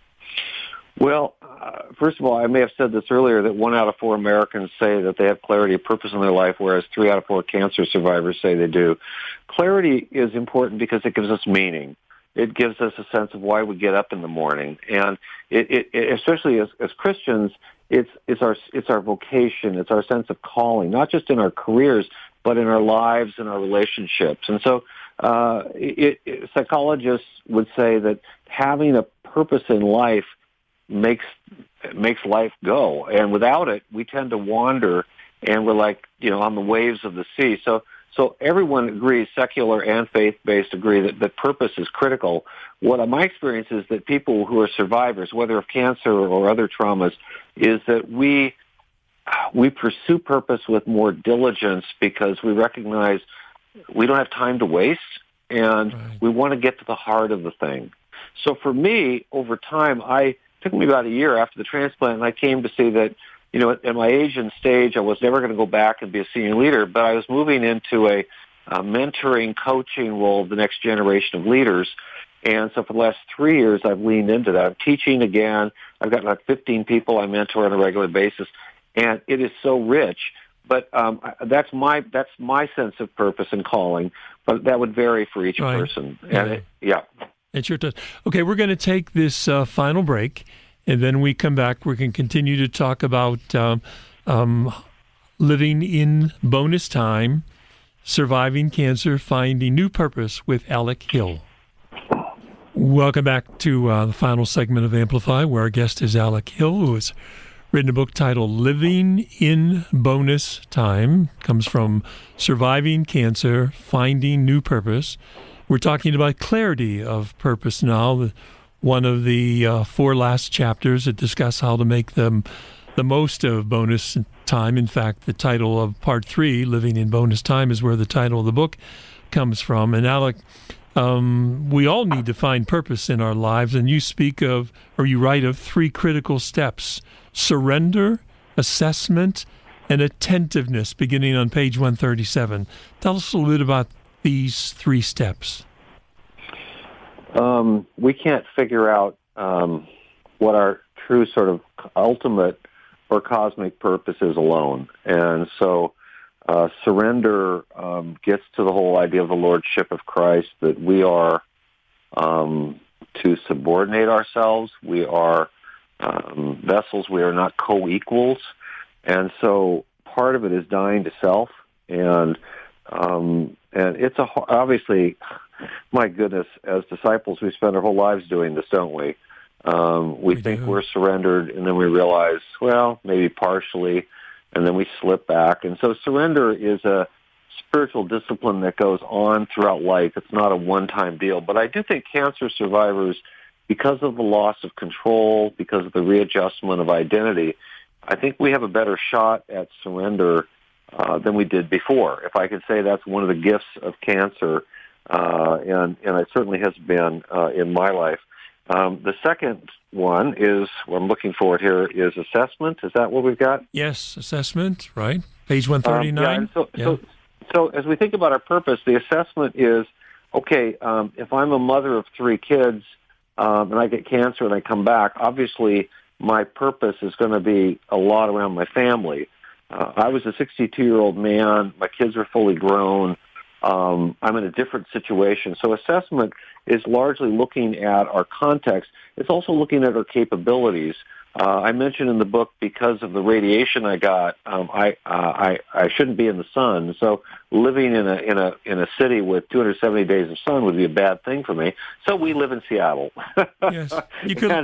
Well, first of all, I may have said this earlier, that 1 out of 4 Americans say that they have clarity of purpose in their life, whereas 3 out of 4 cancer survivors say they do. Clarity is important because it gives us meaning. It gives us a sense of why we get up in the morning. And it especially as Christians, it's our vocation, it's our sense of calling, not just in our careers, but in our lives and our relationships. And so psychologists would say that having a purpose in life makes life go. And without it, we tend to wander, and we're like, on the waves of the sea. So everyone agrees, secular and faith-based agree that purpose is critical. What my experience is that people who are survivors, whether of cancer or other traumas, is that we pursue purpose with more diligence because we recognize we don't have time to waste, and we want to get to the heart of the thing. So for me, over time, it took me about a year after the transplant, and I came to see that, at my age and stage, I was never going to go back and be a senior leader, but I was moving into a mentoring, coaching role of the next generation of leaders. And so for the last 3 years, I've leaned into that. I'm teaching again. I've got about 15 people I mentor on a regular basis, and it is so rich. But that's my sense of purpose and calling, but that would vary for each person. And It sure does. Okay, we're going to take this final break, and then we come back. We can continue to talk about living in bonus time, surviving cancer, finding new purpose with Alec Hill. Welcome back to the final segment of Amplify, where our guest is Alec Hill, who has written a book titled Living in Bonus Time. Comes from Surviving Cancer, Finding New Purpose. We're talking about clarity of purpose now, one of the 4 last chapters that discuss how to make the most of bonus time. In fact, the title of Part 3, Living in Bonus Time, is where the title of the book comes from. And Alec, we all need to find purpose in our lives, and you speak of, or you write of, 3 critical steps: surrender, assessment, and attentiveness, beginning on page 137. Tell us a little bit about these 3 steps. We can't figure out what our true sort of ultimate or cosmic purpose is alone. And so surrender gets to the whole idea of the Lordship of Christ, that we are to subordinate ourselves. We are vessels. We are not co-equals. And so part of it is dying to self. And it's obviously, my goodness, as disciples, we spend our whole lives doing this, don't we? We think we're surrendered, and then we realize, well, maybe partially, and then we slip back. And so surrender is a spiritual discipline that goes on throughout life. It's not a one-time deal. But I do think cancer survivors, because of the loss of control, because of the readjustment of identity, I think we have a better shot at surrender than we did before. If I could say that's one of the gifts of cancer, and it certainly has been in my life. The second one is, what I'm looking for here, is assessment. Is that what we've got? Yes, assessment, right? Page 139. So as we think about our purpose, the assessment is, okay, if I'm a mother of 3 kids and I get cancer and I come back, obviously my purpose is going to be a lot around my family. I was a 62-year-old man. My kids are fully grown. I'm in a different situation. So assessment is largely looking at our context. It's also looking at our capabilities. I mentioned in the book, because of the radiation I got, I shouldn't be in the sun. So living in a city with 270 days of sun would be a bad thing for me. So we live in Seattle. Yes, you could.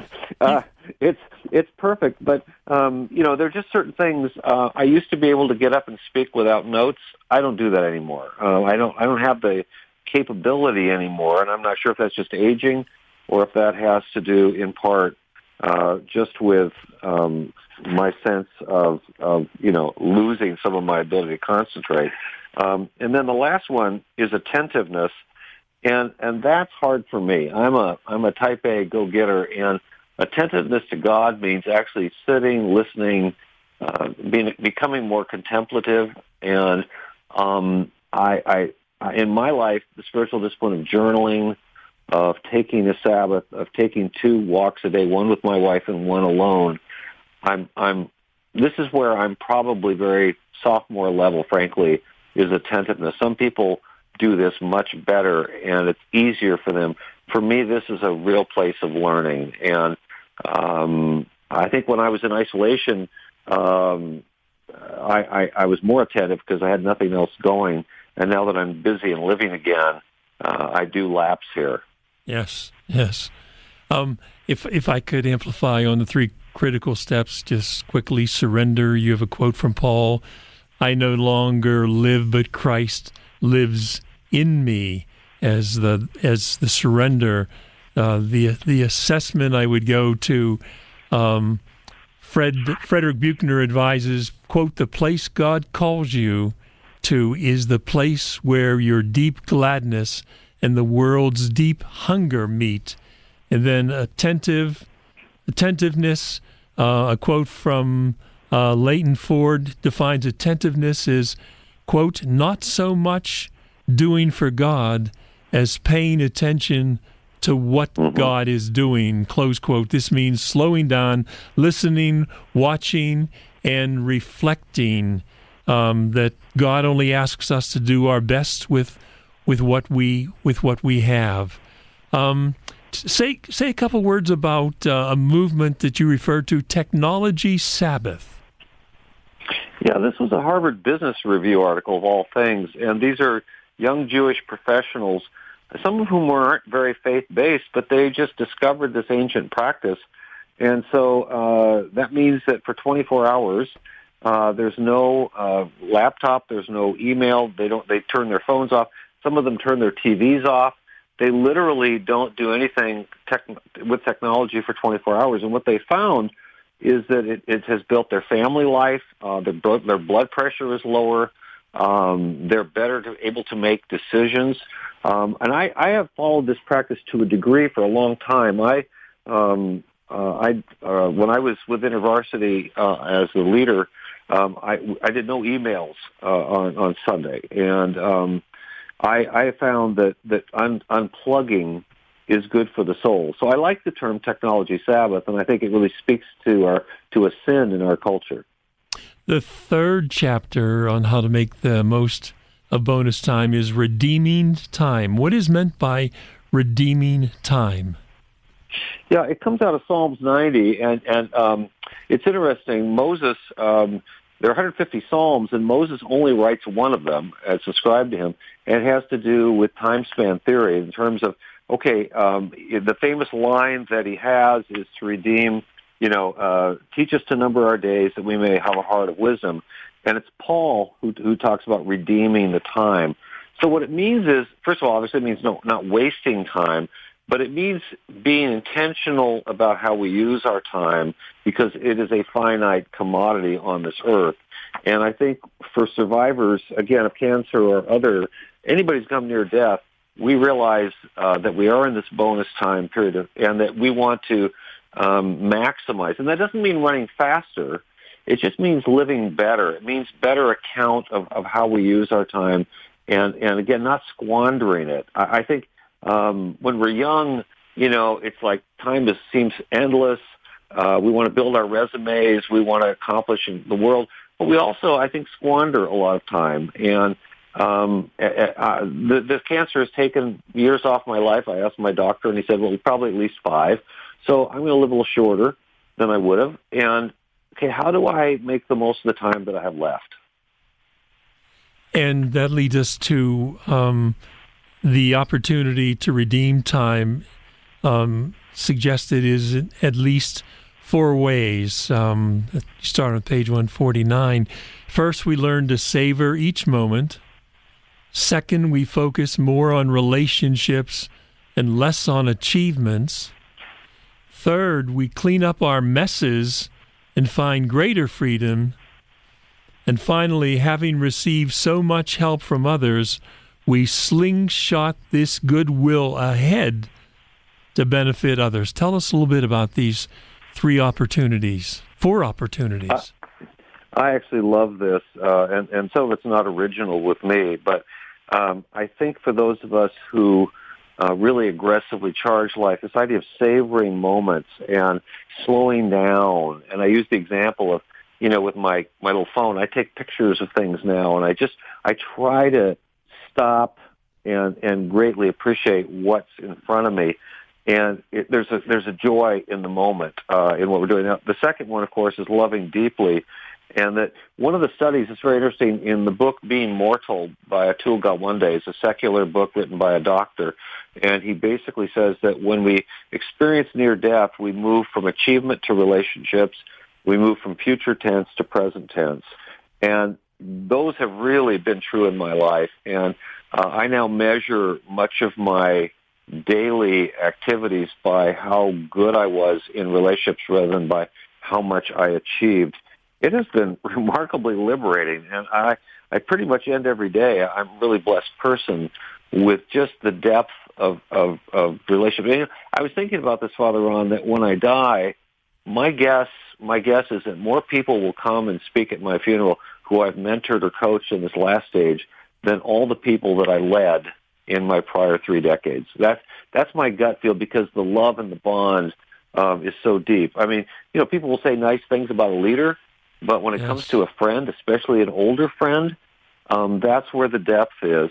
It's perfect, but there are just certain things. I used to be able to get up and speak without notes. I don't do that anymore. I don't have the capability anymore, and I'm not sure if that's just aging or if that has to do in part just with my sense of losing some of my ability to concentrate. And then the last one is attentiveness, and that's hard for me. I'm a type A go-getter, and attentiveness to God means actually sitting, listening, becoming more contemplative. And I in my life, the spiritual discipline of journaling, of taking a Sabbath, of taking 2 walks a day, one with my wife and one alone. This is where I'm probably very sophomore level, frankly, is attentiveness. Some people do this much better, and it's easier for them. For me, this is a real place of learning. And I think when I was in isolation, I was more attentive because I had nothing else going. And now that I'm busy and living again, I do lapse here. Yes. If I could amplify on the 3 critical steps, just quickly: surrender. You have a quote from Paul: "I no longer live, but Christ lives in me." As the surrender, the assessment I would go to. Frederick Buechner advises, quote, "The place God calls you to is the place where your deep gladness and the world's deep hunger meet." And then attentiveness, a quote from Leighton Ford defines attentiveness as, quote, "not so much doing for God as paying attention to what God is doing," close quote. This means slowing down, listening, watching, and reflecting, that God only asks us to do our best with what we have. Say a couple words about a movement that you referred to, Technology Sabbath. Yeah, this was a Harvard Business Review article of all things, and these are young Jewish professionals, some of whom aren't very faith-based, but they just discovered this ancient practice. And so that means that for 24 hours, there's no laptop, there's no email, they turn their phones off. Some of them turn their TVs off. They literally don't do anything with technology for 24 hours. And what they found is that it has built their family life, their blood pressure is lower, they're better able to make decisions. And I have followed this practice to a degree for a long time. When I was with InterVarsity as the leader, I did no emails on Sunday, and I found that unplugging is good for the soul. So I like the term Technology Sabbath, and I think it really speaks to a sin in our culture. The 3rd chapter on how to make the most of bonus time is redeeming time. What is meant by redeeming time? Yeah, it comes out of Psalms 90, and it's interesting. Moses, there are 150 Psalms, and Moses only writes one of them as ascribed to him, and it has to do with time span theory in terms of, the famous line that he has is to redeem, teach us to number our days that we may have a heart of wisdom. And it's Paul who talks about redeeming the time. So what it means is, first of all, obviously it means not wasting time, but it means being intentional about how we use our time because it is a finite commodity on this earth. And I think for survivors, again, of cancer or anybody who's come near death, we realize that we are in this bonus time period and that we want to maximize. And that doesn't mean running faster. It just means living better. It means better account of how we use our time and again, not squandering it. I think when we're young, it's like time seems endless. We want to build our resumes. We want to accomplish in the world. But we also, I think, squander a lot of time. And the cancer has taken years off my life. I asked my doctor, and he said, well, probably at least 5. So I'm going to live a little shorter than I would have. And, okay, how do I make the most of the time that I have left? And that leads us to the opportunity to redeem time suggested is at least 4 ways. You start on page 149. First, we learn to savor each moment. Second, we focus more on relationships and less on achievements. Third, we clean up our messes and find greater freedom. And finally, having received so much help from others, we slingshot this goodwill ahead to benefit others. Tell us a little bit about these 4 opportunities. I actually love this, and some of it's not original with me, but I think for those of us who really aggressively charge life, this idea of savoring moments and slowing down, and I use the example of, with my little phone, I take pictures of things now, and I try to stop and greatly appreciate what's in front of me. And there's a joy in the moment in what we're doing. Now, the second one, of course, is loving deeply. And that one of the studies that's very interesting in the book Being Mortal by Atul Gawande is a secular book written by a doctor. And he basically says that when we experience near death, we move from achievement to relationships. We move from future tense to present tense. And those have really been true in my life. And I now measure much of my daily activities by how good I was in relationships rather than by how much I achieved. It has been remarkably liberating, and I pretty much end every day. I'm a really blessed person with just the depth of relationships. And I was thinking about this, Father Ron, that when I die, my guess is that more people will come and speak at my funeral who I've mentored or coached in this last stage than all the people that I led in my prior 3 decades. That's my gut feel, because the love and the bond is so deep. I mean, people will say nice things about a leader, but when it comes to a friend, especially an older friend, that's where the depth is.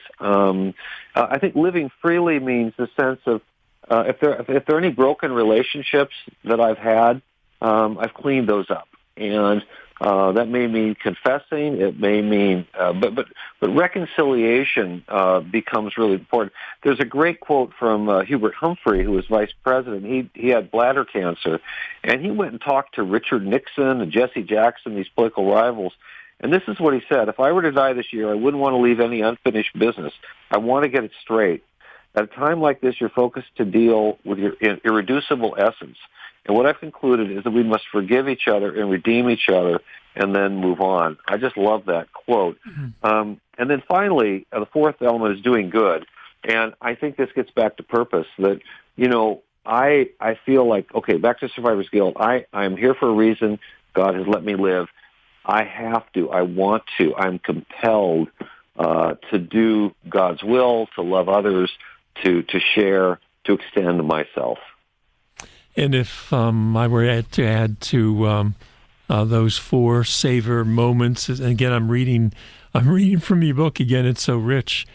I think living freely means the sense of if there are any broken relationships that I've had, I've cleaned those up, and that may mean confessing. It may mean, but reconciliation becomes really important. There's a great quote from Hubert Humphrey, who was vice president. He had bladder cancer, and he went and talked to Richard Nixon and Jesse Jackson, these political rivals. And this is what he said: "If I were to die this year, I wouldn't want to leave any unfinished business. I want to get it straight. At a time like this, you're focused to deal with your irreducible essence. And what I've concluded is that we must forgive each other and redeem each other and then move on." I just love that quote. Mm-hmm. And then finally, the fourth element is doing good. And I think this gets back to purpose, that, I feel like, okay, back to survivor's guilt. I'm here for a reason. God has let me live. I have to. I want to. I'm compelled to do God's will, to love others, to share, to extend myself. And if I were to add to those 4 savor moments, and again, I'm reading from your book again. It's so rich.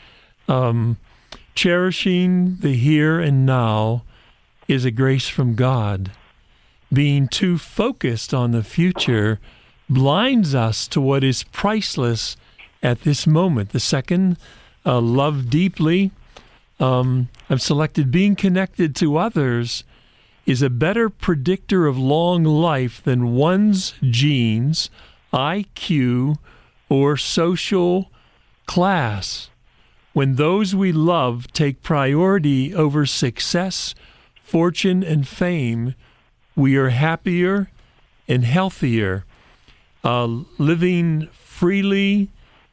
Cherishing the here and now is a grace from God. Being too focused on the future blinds us to what is priceless at this moment. The second, love deeply. I've selected being connected to others is a better predictor of long life than one's genes, IQ, or social class. When those we love take priority over success, fortune, and fame, we are happier and healthier. Living freely,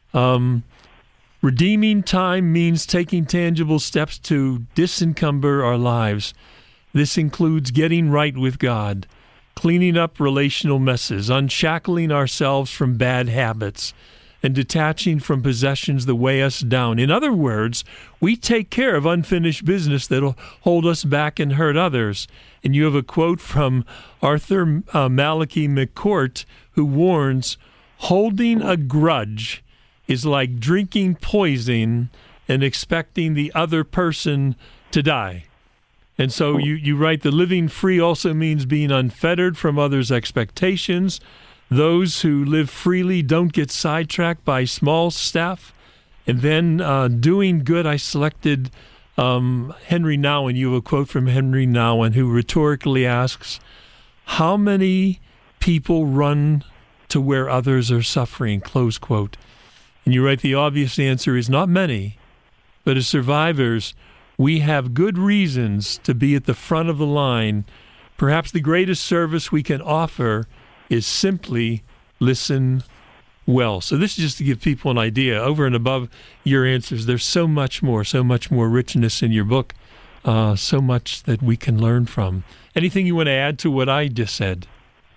redeeming time means taking tangible steps to disencumber our lives. This includes getting right with God, cleaning up relational messes, unshackling ourselves from bad habits, and detaching from possessions that weigh us down. In other words, we take care of unfinished business that'll hold us back and hurt others. And you have a quote from Arthur Malachi McCourt, who warns, "Holding a grudge is like drinking poison and expecting the other person to die." And so you write, the living free also means being unfettered from others' expectations. Those who live freely don't get sidetracked by small stuff. And then doing good, I selected Henry Nouwen. You have a quote from Henry Nouwen, who rhetorically asks, "How many people run to where others are suffering?" Close quote. And you write, the obvious answer is not many, but as survivors, we have good reasons to be at the front of the line. Perhaps the greatest service we can offer is simply listen well. So this is just to give people an idea. Over and above your answers, there's so much more richness in your book, so much that we can learn from. Anything you want to add to what I just said?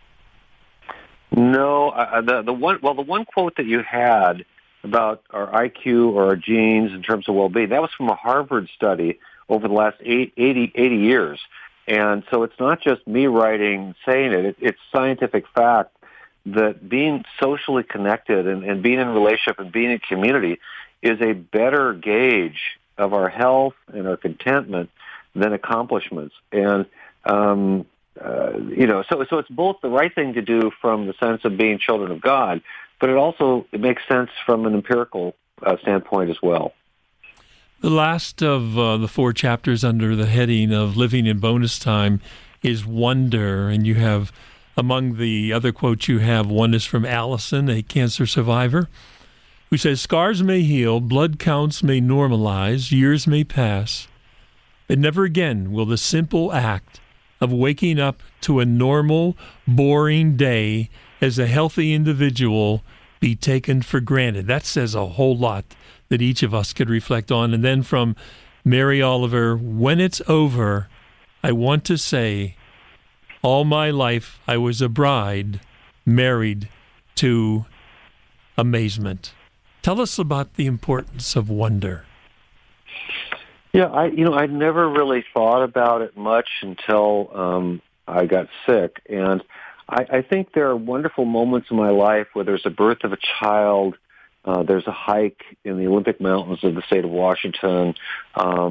No. The one quote that you had about our IQ or our genes in terms of well-being, that was from a Harvard study over the last 80 years. And so it's not just me saying it. It's scientific fact that being socially connected and being in a relationship and being in community is a better gauge of our health and our contentment than accomplishments. And So it's both the right thing to do from the sense of being children of God, but it makes sense from an empirical standpoint as well. The last of the 4 chapters under the heading of Living in Bonus Time is wonder, and you have, among the other quotes you have, one is from Allison, a cancer survivor, who says, "Scars may heal, blood counts may normalize, years may pass, but never again will the simple act of waking up to a normal, boring day as a healthy individual be taken for granted." That says a whole lot that each of us could reflect on. And then from Mary Oliver, "When it's over, I want to say, all my life I was a bride married to amazement." Tell us about the importance of wonder. Yeah, I'd never really thought about it much until I got sick. And I think there are wonderful moments in my life where there's a birth of a child, there's a hike in the Olympic Mountains of the state of Washington. I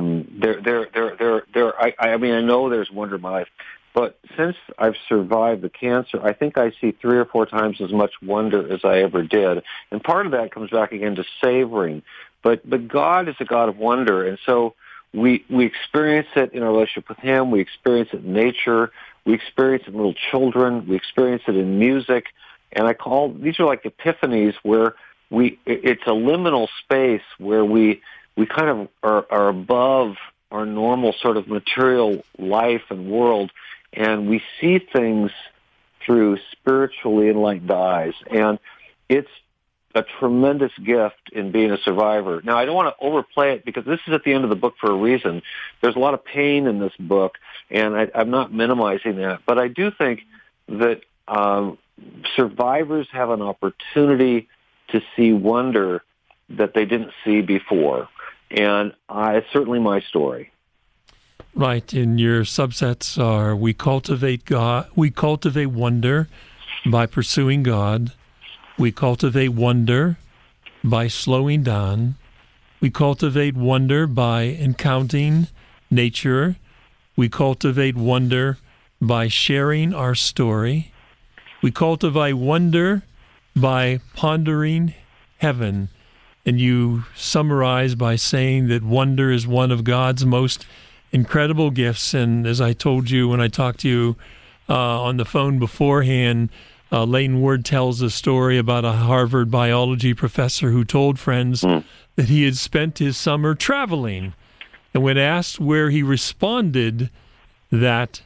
know there's wonder in my life, but since I've survived the cancer, I think I see 3 or 4 times as much wonder as I ever did. And part of that comes back again to savoring. But God is a God of wonder, and so we experience it in our relationship with Him. We experience it in nature. We experience it in little children. We experience it in music. And these are like epiphanies where it's a liminal space where we kind of are above our normal sort of material life and world, and we see things through spiritually enlightened eyes. And it's a tremendous gift in being a survivor. Now, I don't want to overplay it because this is at the end of the book for a reason. There's a lot of pain in this book, and I'm not minimizing that. But I do think that survivors have an opportunity to see wonder that they didn't see before. And it's certainly my story. Right. And your subsets are: we cultivate God, we cultivate wonder by pursuing God. We cultivate wonder by slowing down. We cultivate wonder by encountering nature. We cultivate wonder by sharing our story. We cultivate wonder by pondering heaven. And you summarize by saying that wonder is one of God's most incredible gifts. And as I told you when I talked to you on the phone beforehand, Leighton Ward tells a story about a Harvard biology professor who told friends that he had spent his summer traveling. And when asked where, he responded that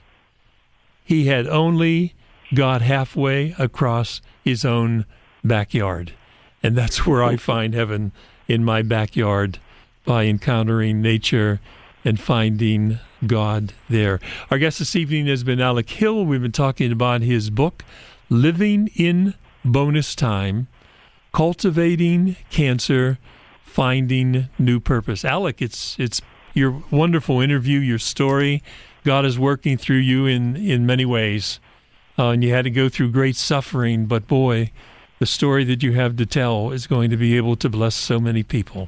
he had only got halfway across his own backyard. And that's where I find heaven, in my backyard, by encountering nature and finding God there. Our guest this evening has been Alec Hill. We've been talking about his book, Living in Bonus Time, Cultivating Cancer, Finding New Purpose. Alec, it's your wonderful interview, your story. God is working through you in many ways. And you had to go through great suffering, but boy, the story that you have to tell is going to be able to bless so many people.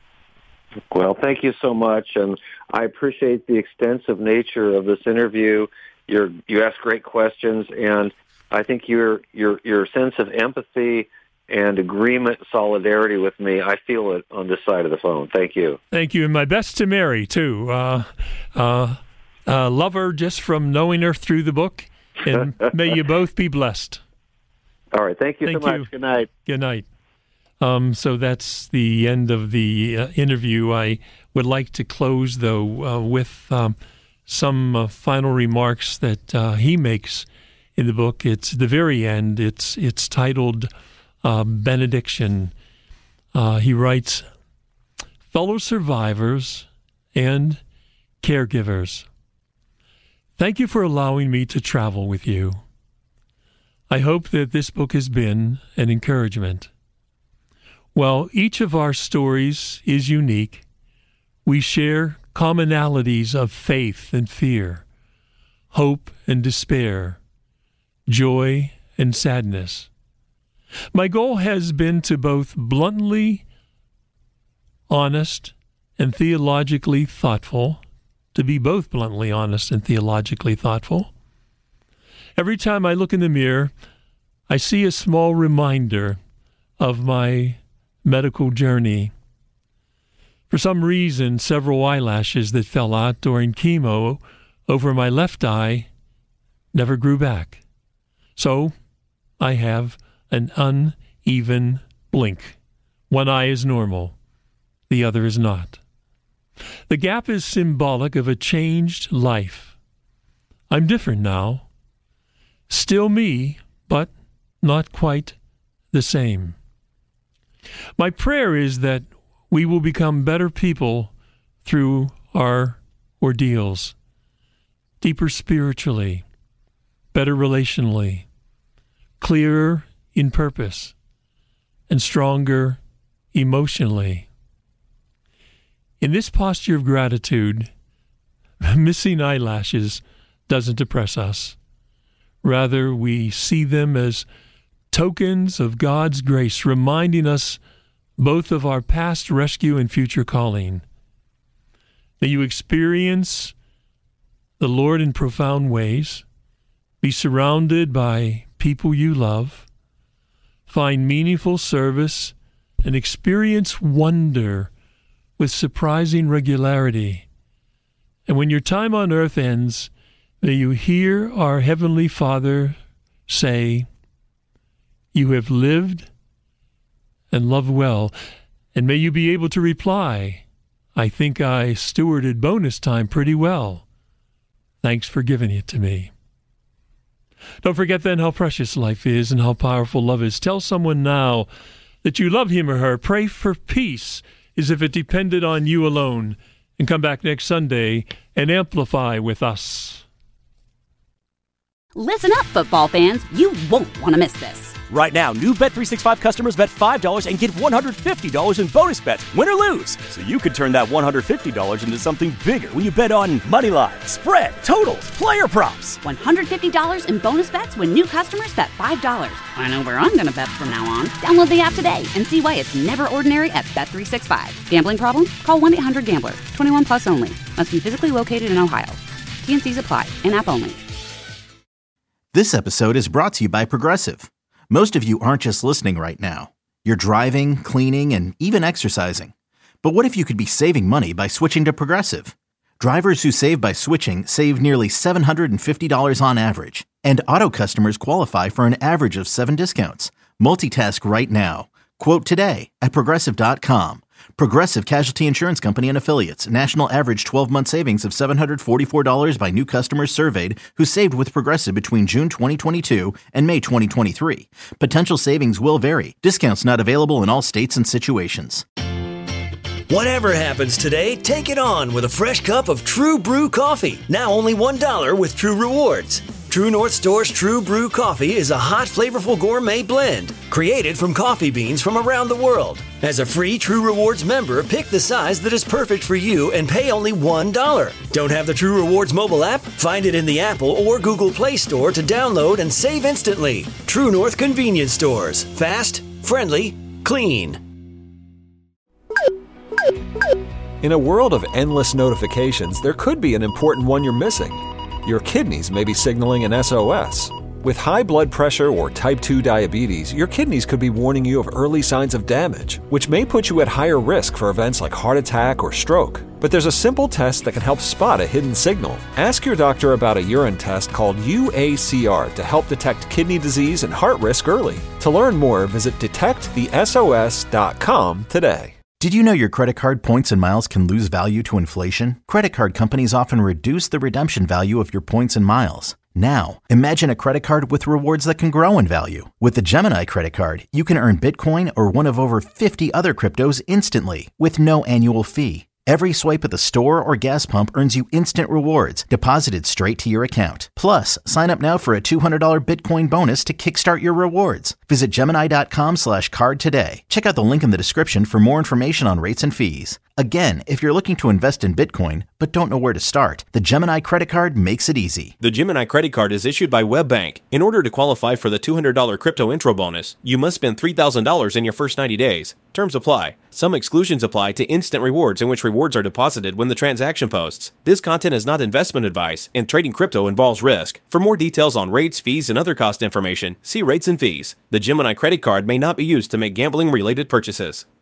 Well, thank you so much, and I appreciate the extensive nature of this interview. You ask great questions, and I think your sense of empathy and agreement, solidarity with me, I feel it on this side of the phone. Thank you. Thank you, and my best to Mary, too. Love her just from knowing her through the book, and may you both be blessed. All right, thank you so much. Good night. Good night. So that's the end of the interview. I would like to close, though, with some final remarks that he makes in the book. It's the very end. It's titled Benediction. He writes, "Fellow survivors and caregivers, thank you for allowing me to travel with you. I hope that this book has been an encouragement. While each of our stories is unique, we share commonalities of faith and fear, hope and despair, joy and sadness. My goal has been to both bluntly honest and theologically thoughtful, to be both bluntly honest and theologically thoughtful, Every time I look in the mirror, I see a small reminder of my medical journey. For some reason, several eyelashes that fell out during chemo over my left eye never grew back. So I have an uneven blink. One eye is normal, the other is not. The gap is symbolic of a changed life. I'm different now. Still me, but not quite the same. My prayer is that we will become better people through our ordeals, deeper spiritually, better relationally, clearer in purpose, and stronger emotionally. In this posture of gratitude, missing eyelashes doesn't depress us. Rather, we see them as tokens of God's grace, reminding us both of our past rescue and future calling. May you experience the Lord in profound ways, be surrounded by people you love, find meaningful service, and experience wonder with surprising regularity. And when your time on earth ends, may you hear our Heavenly Father say, "You have lived and loved well." And may you be able to reply, "I think I stewarded bonus time pretty well. Thanks for giving it to me." Don't forget then how precious life is and how powerful love is. Tell someone now that you love him or her. Pray for peace as if it depended on you alone. And come back next Sunday and amplify with us. Listen up, football fans. You won't want to miss this. Right now, new Bet365 customers bet $5 and get $150 in bonus bets, win or lose. So you could turn that $150 into something bigger when you bet on moneyline, spread, totals, player props. $150 in bonus bets when new customers bet $5. I know where I'm going to bet from now on. Download the app today and see why it's never ordinary at Bet365. Gambling problem? Call 1-800-GAMBLER. 21 plus only. Must be physically located in Ohio. T&Cs apply. In-app only. This episode is brought to you by Progressive. Most of you aren't just listening right now. You're driving, cleaning, and even exercising. But what if you could be saving money by switching to Progressive? Drivers who save by switching save nearly $750 on average. And auto customers qualify for an average of 7 discounts. Multitask right now. Quote today at Progressive.com. Progressive Casualty Insurance Company and Affiliates. National average 12-month savings of $744 by new customers surveyed who saved with Progressive between June 2022 and May 2023. Potential savings will vary. Discounts not available in all states and situations. Whatever happens today, take it on with a fresh cup of True Brew coffee. Now only $1 with True Rewards. True North Store's True Brew coffee is a hot, flavorful gourmet blend created from coffee beans from around the world. As a free True Rewards member, pick the size that is perfect for you and pay only $1. Don't have the True Rewards mobile app? Find it in the Apple or Google Play Store to download and save instantly. True North Convenience Stores. Fast, friendly, clean. In a world of endless notifications, there could be an important one you're missing. Your kidneys may be signaling an SOS. With high blood pressure or type 2 diabetes, your kidneys could be warning you of early signs of damage, which may put you at higher risk for events like heart attack or stroke. But there's a simple test that can help spot a hidden signal. Ask your doctor about a urine test called UACR to help detect kidney disease and heart risk early. To learn more, visit detectthesos.com today. Did you know your credit card points and miles can lose value to inflation? Credit card companies often reduce the redemption value of your points and miles. Now, imagine a credit card with rewards that can grow in value. With the Gemini credit card, you can earn Bitcoin or one of over 50 other cryptos instantly with no annual fee. Every swipe at the store or gas pump earns you instant rewards deposited straight to your account. Plus, sign up now for a $200 Bitcoin bonus to kickstart your rewards. Visit Gemini.com/card today. Check out the link in the description for more information on rates and fees. Again, if you're looking to invest in Bitcoin but don't know where to start, the Gemini Credit Card makes it easy. The Gemini Credit Card is issued by WebBank. In order to qualify for the $200 crypto intro bonus, you must spend $3,000 in your first 90 days. Terms apply. Some exclusions apply to instant rewards in which rewards are deposited when the transaction posts. This content is not investment advice, and trading crypto involves risk. For more details on rates, fees, and other cost information, see rates and fees. The Gemini Credit Card may not be used to make gambling-related purchases.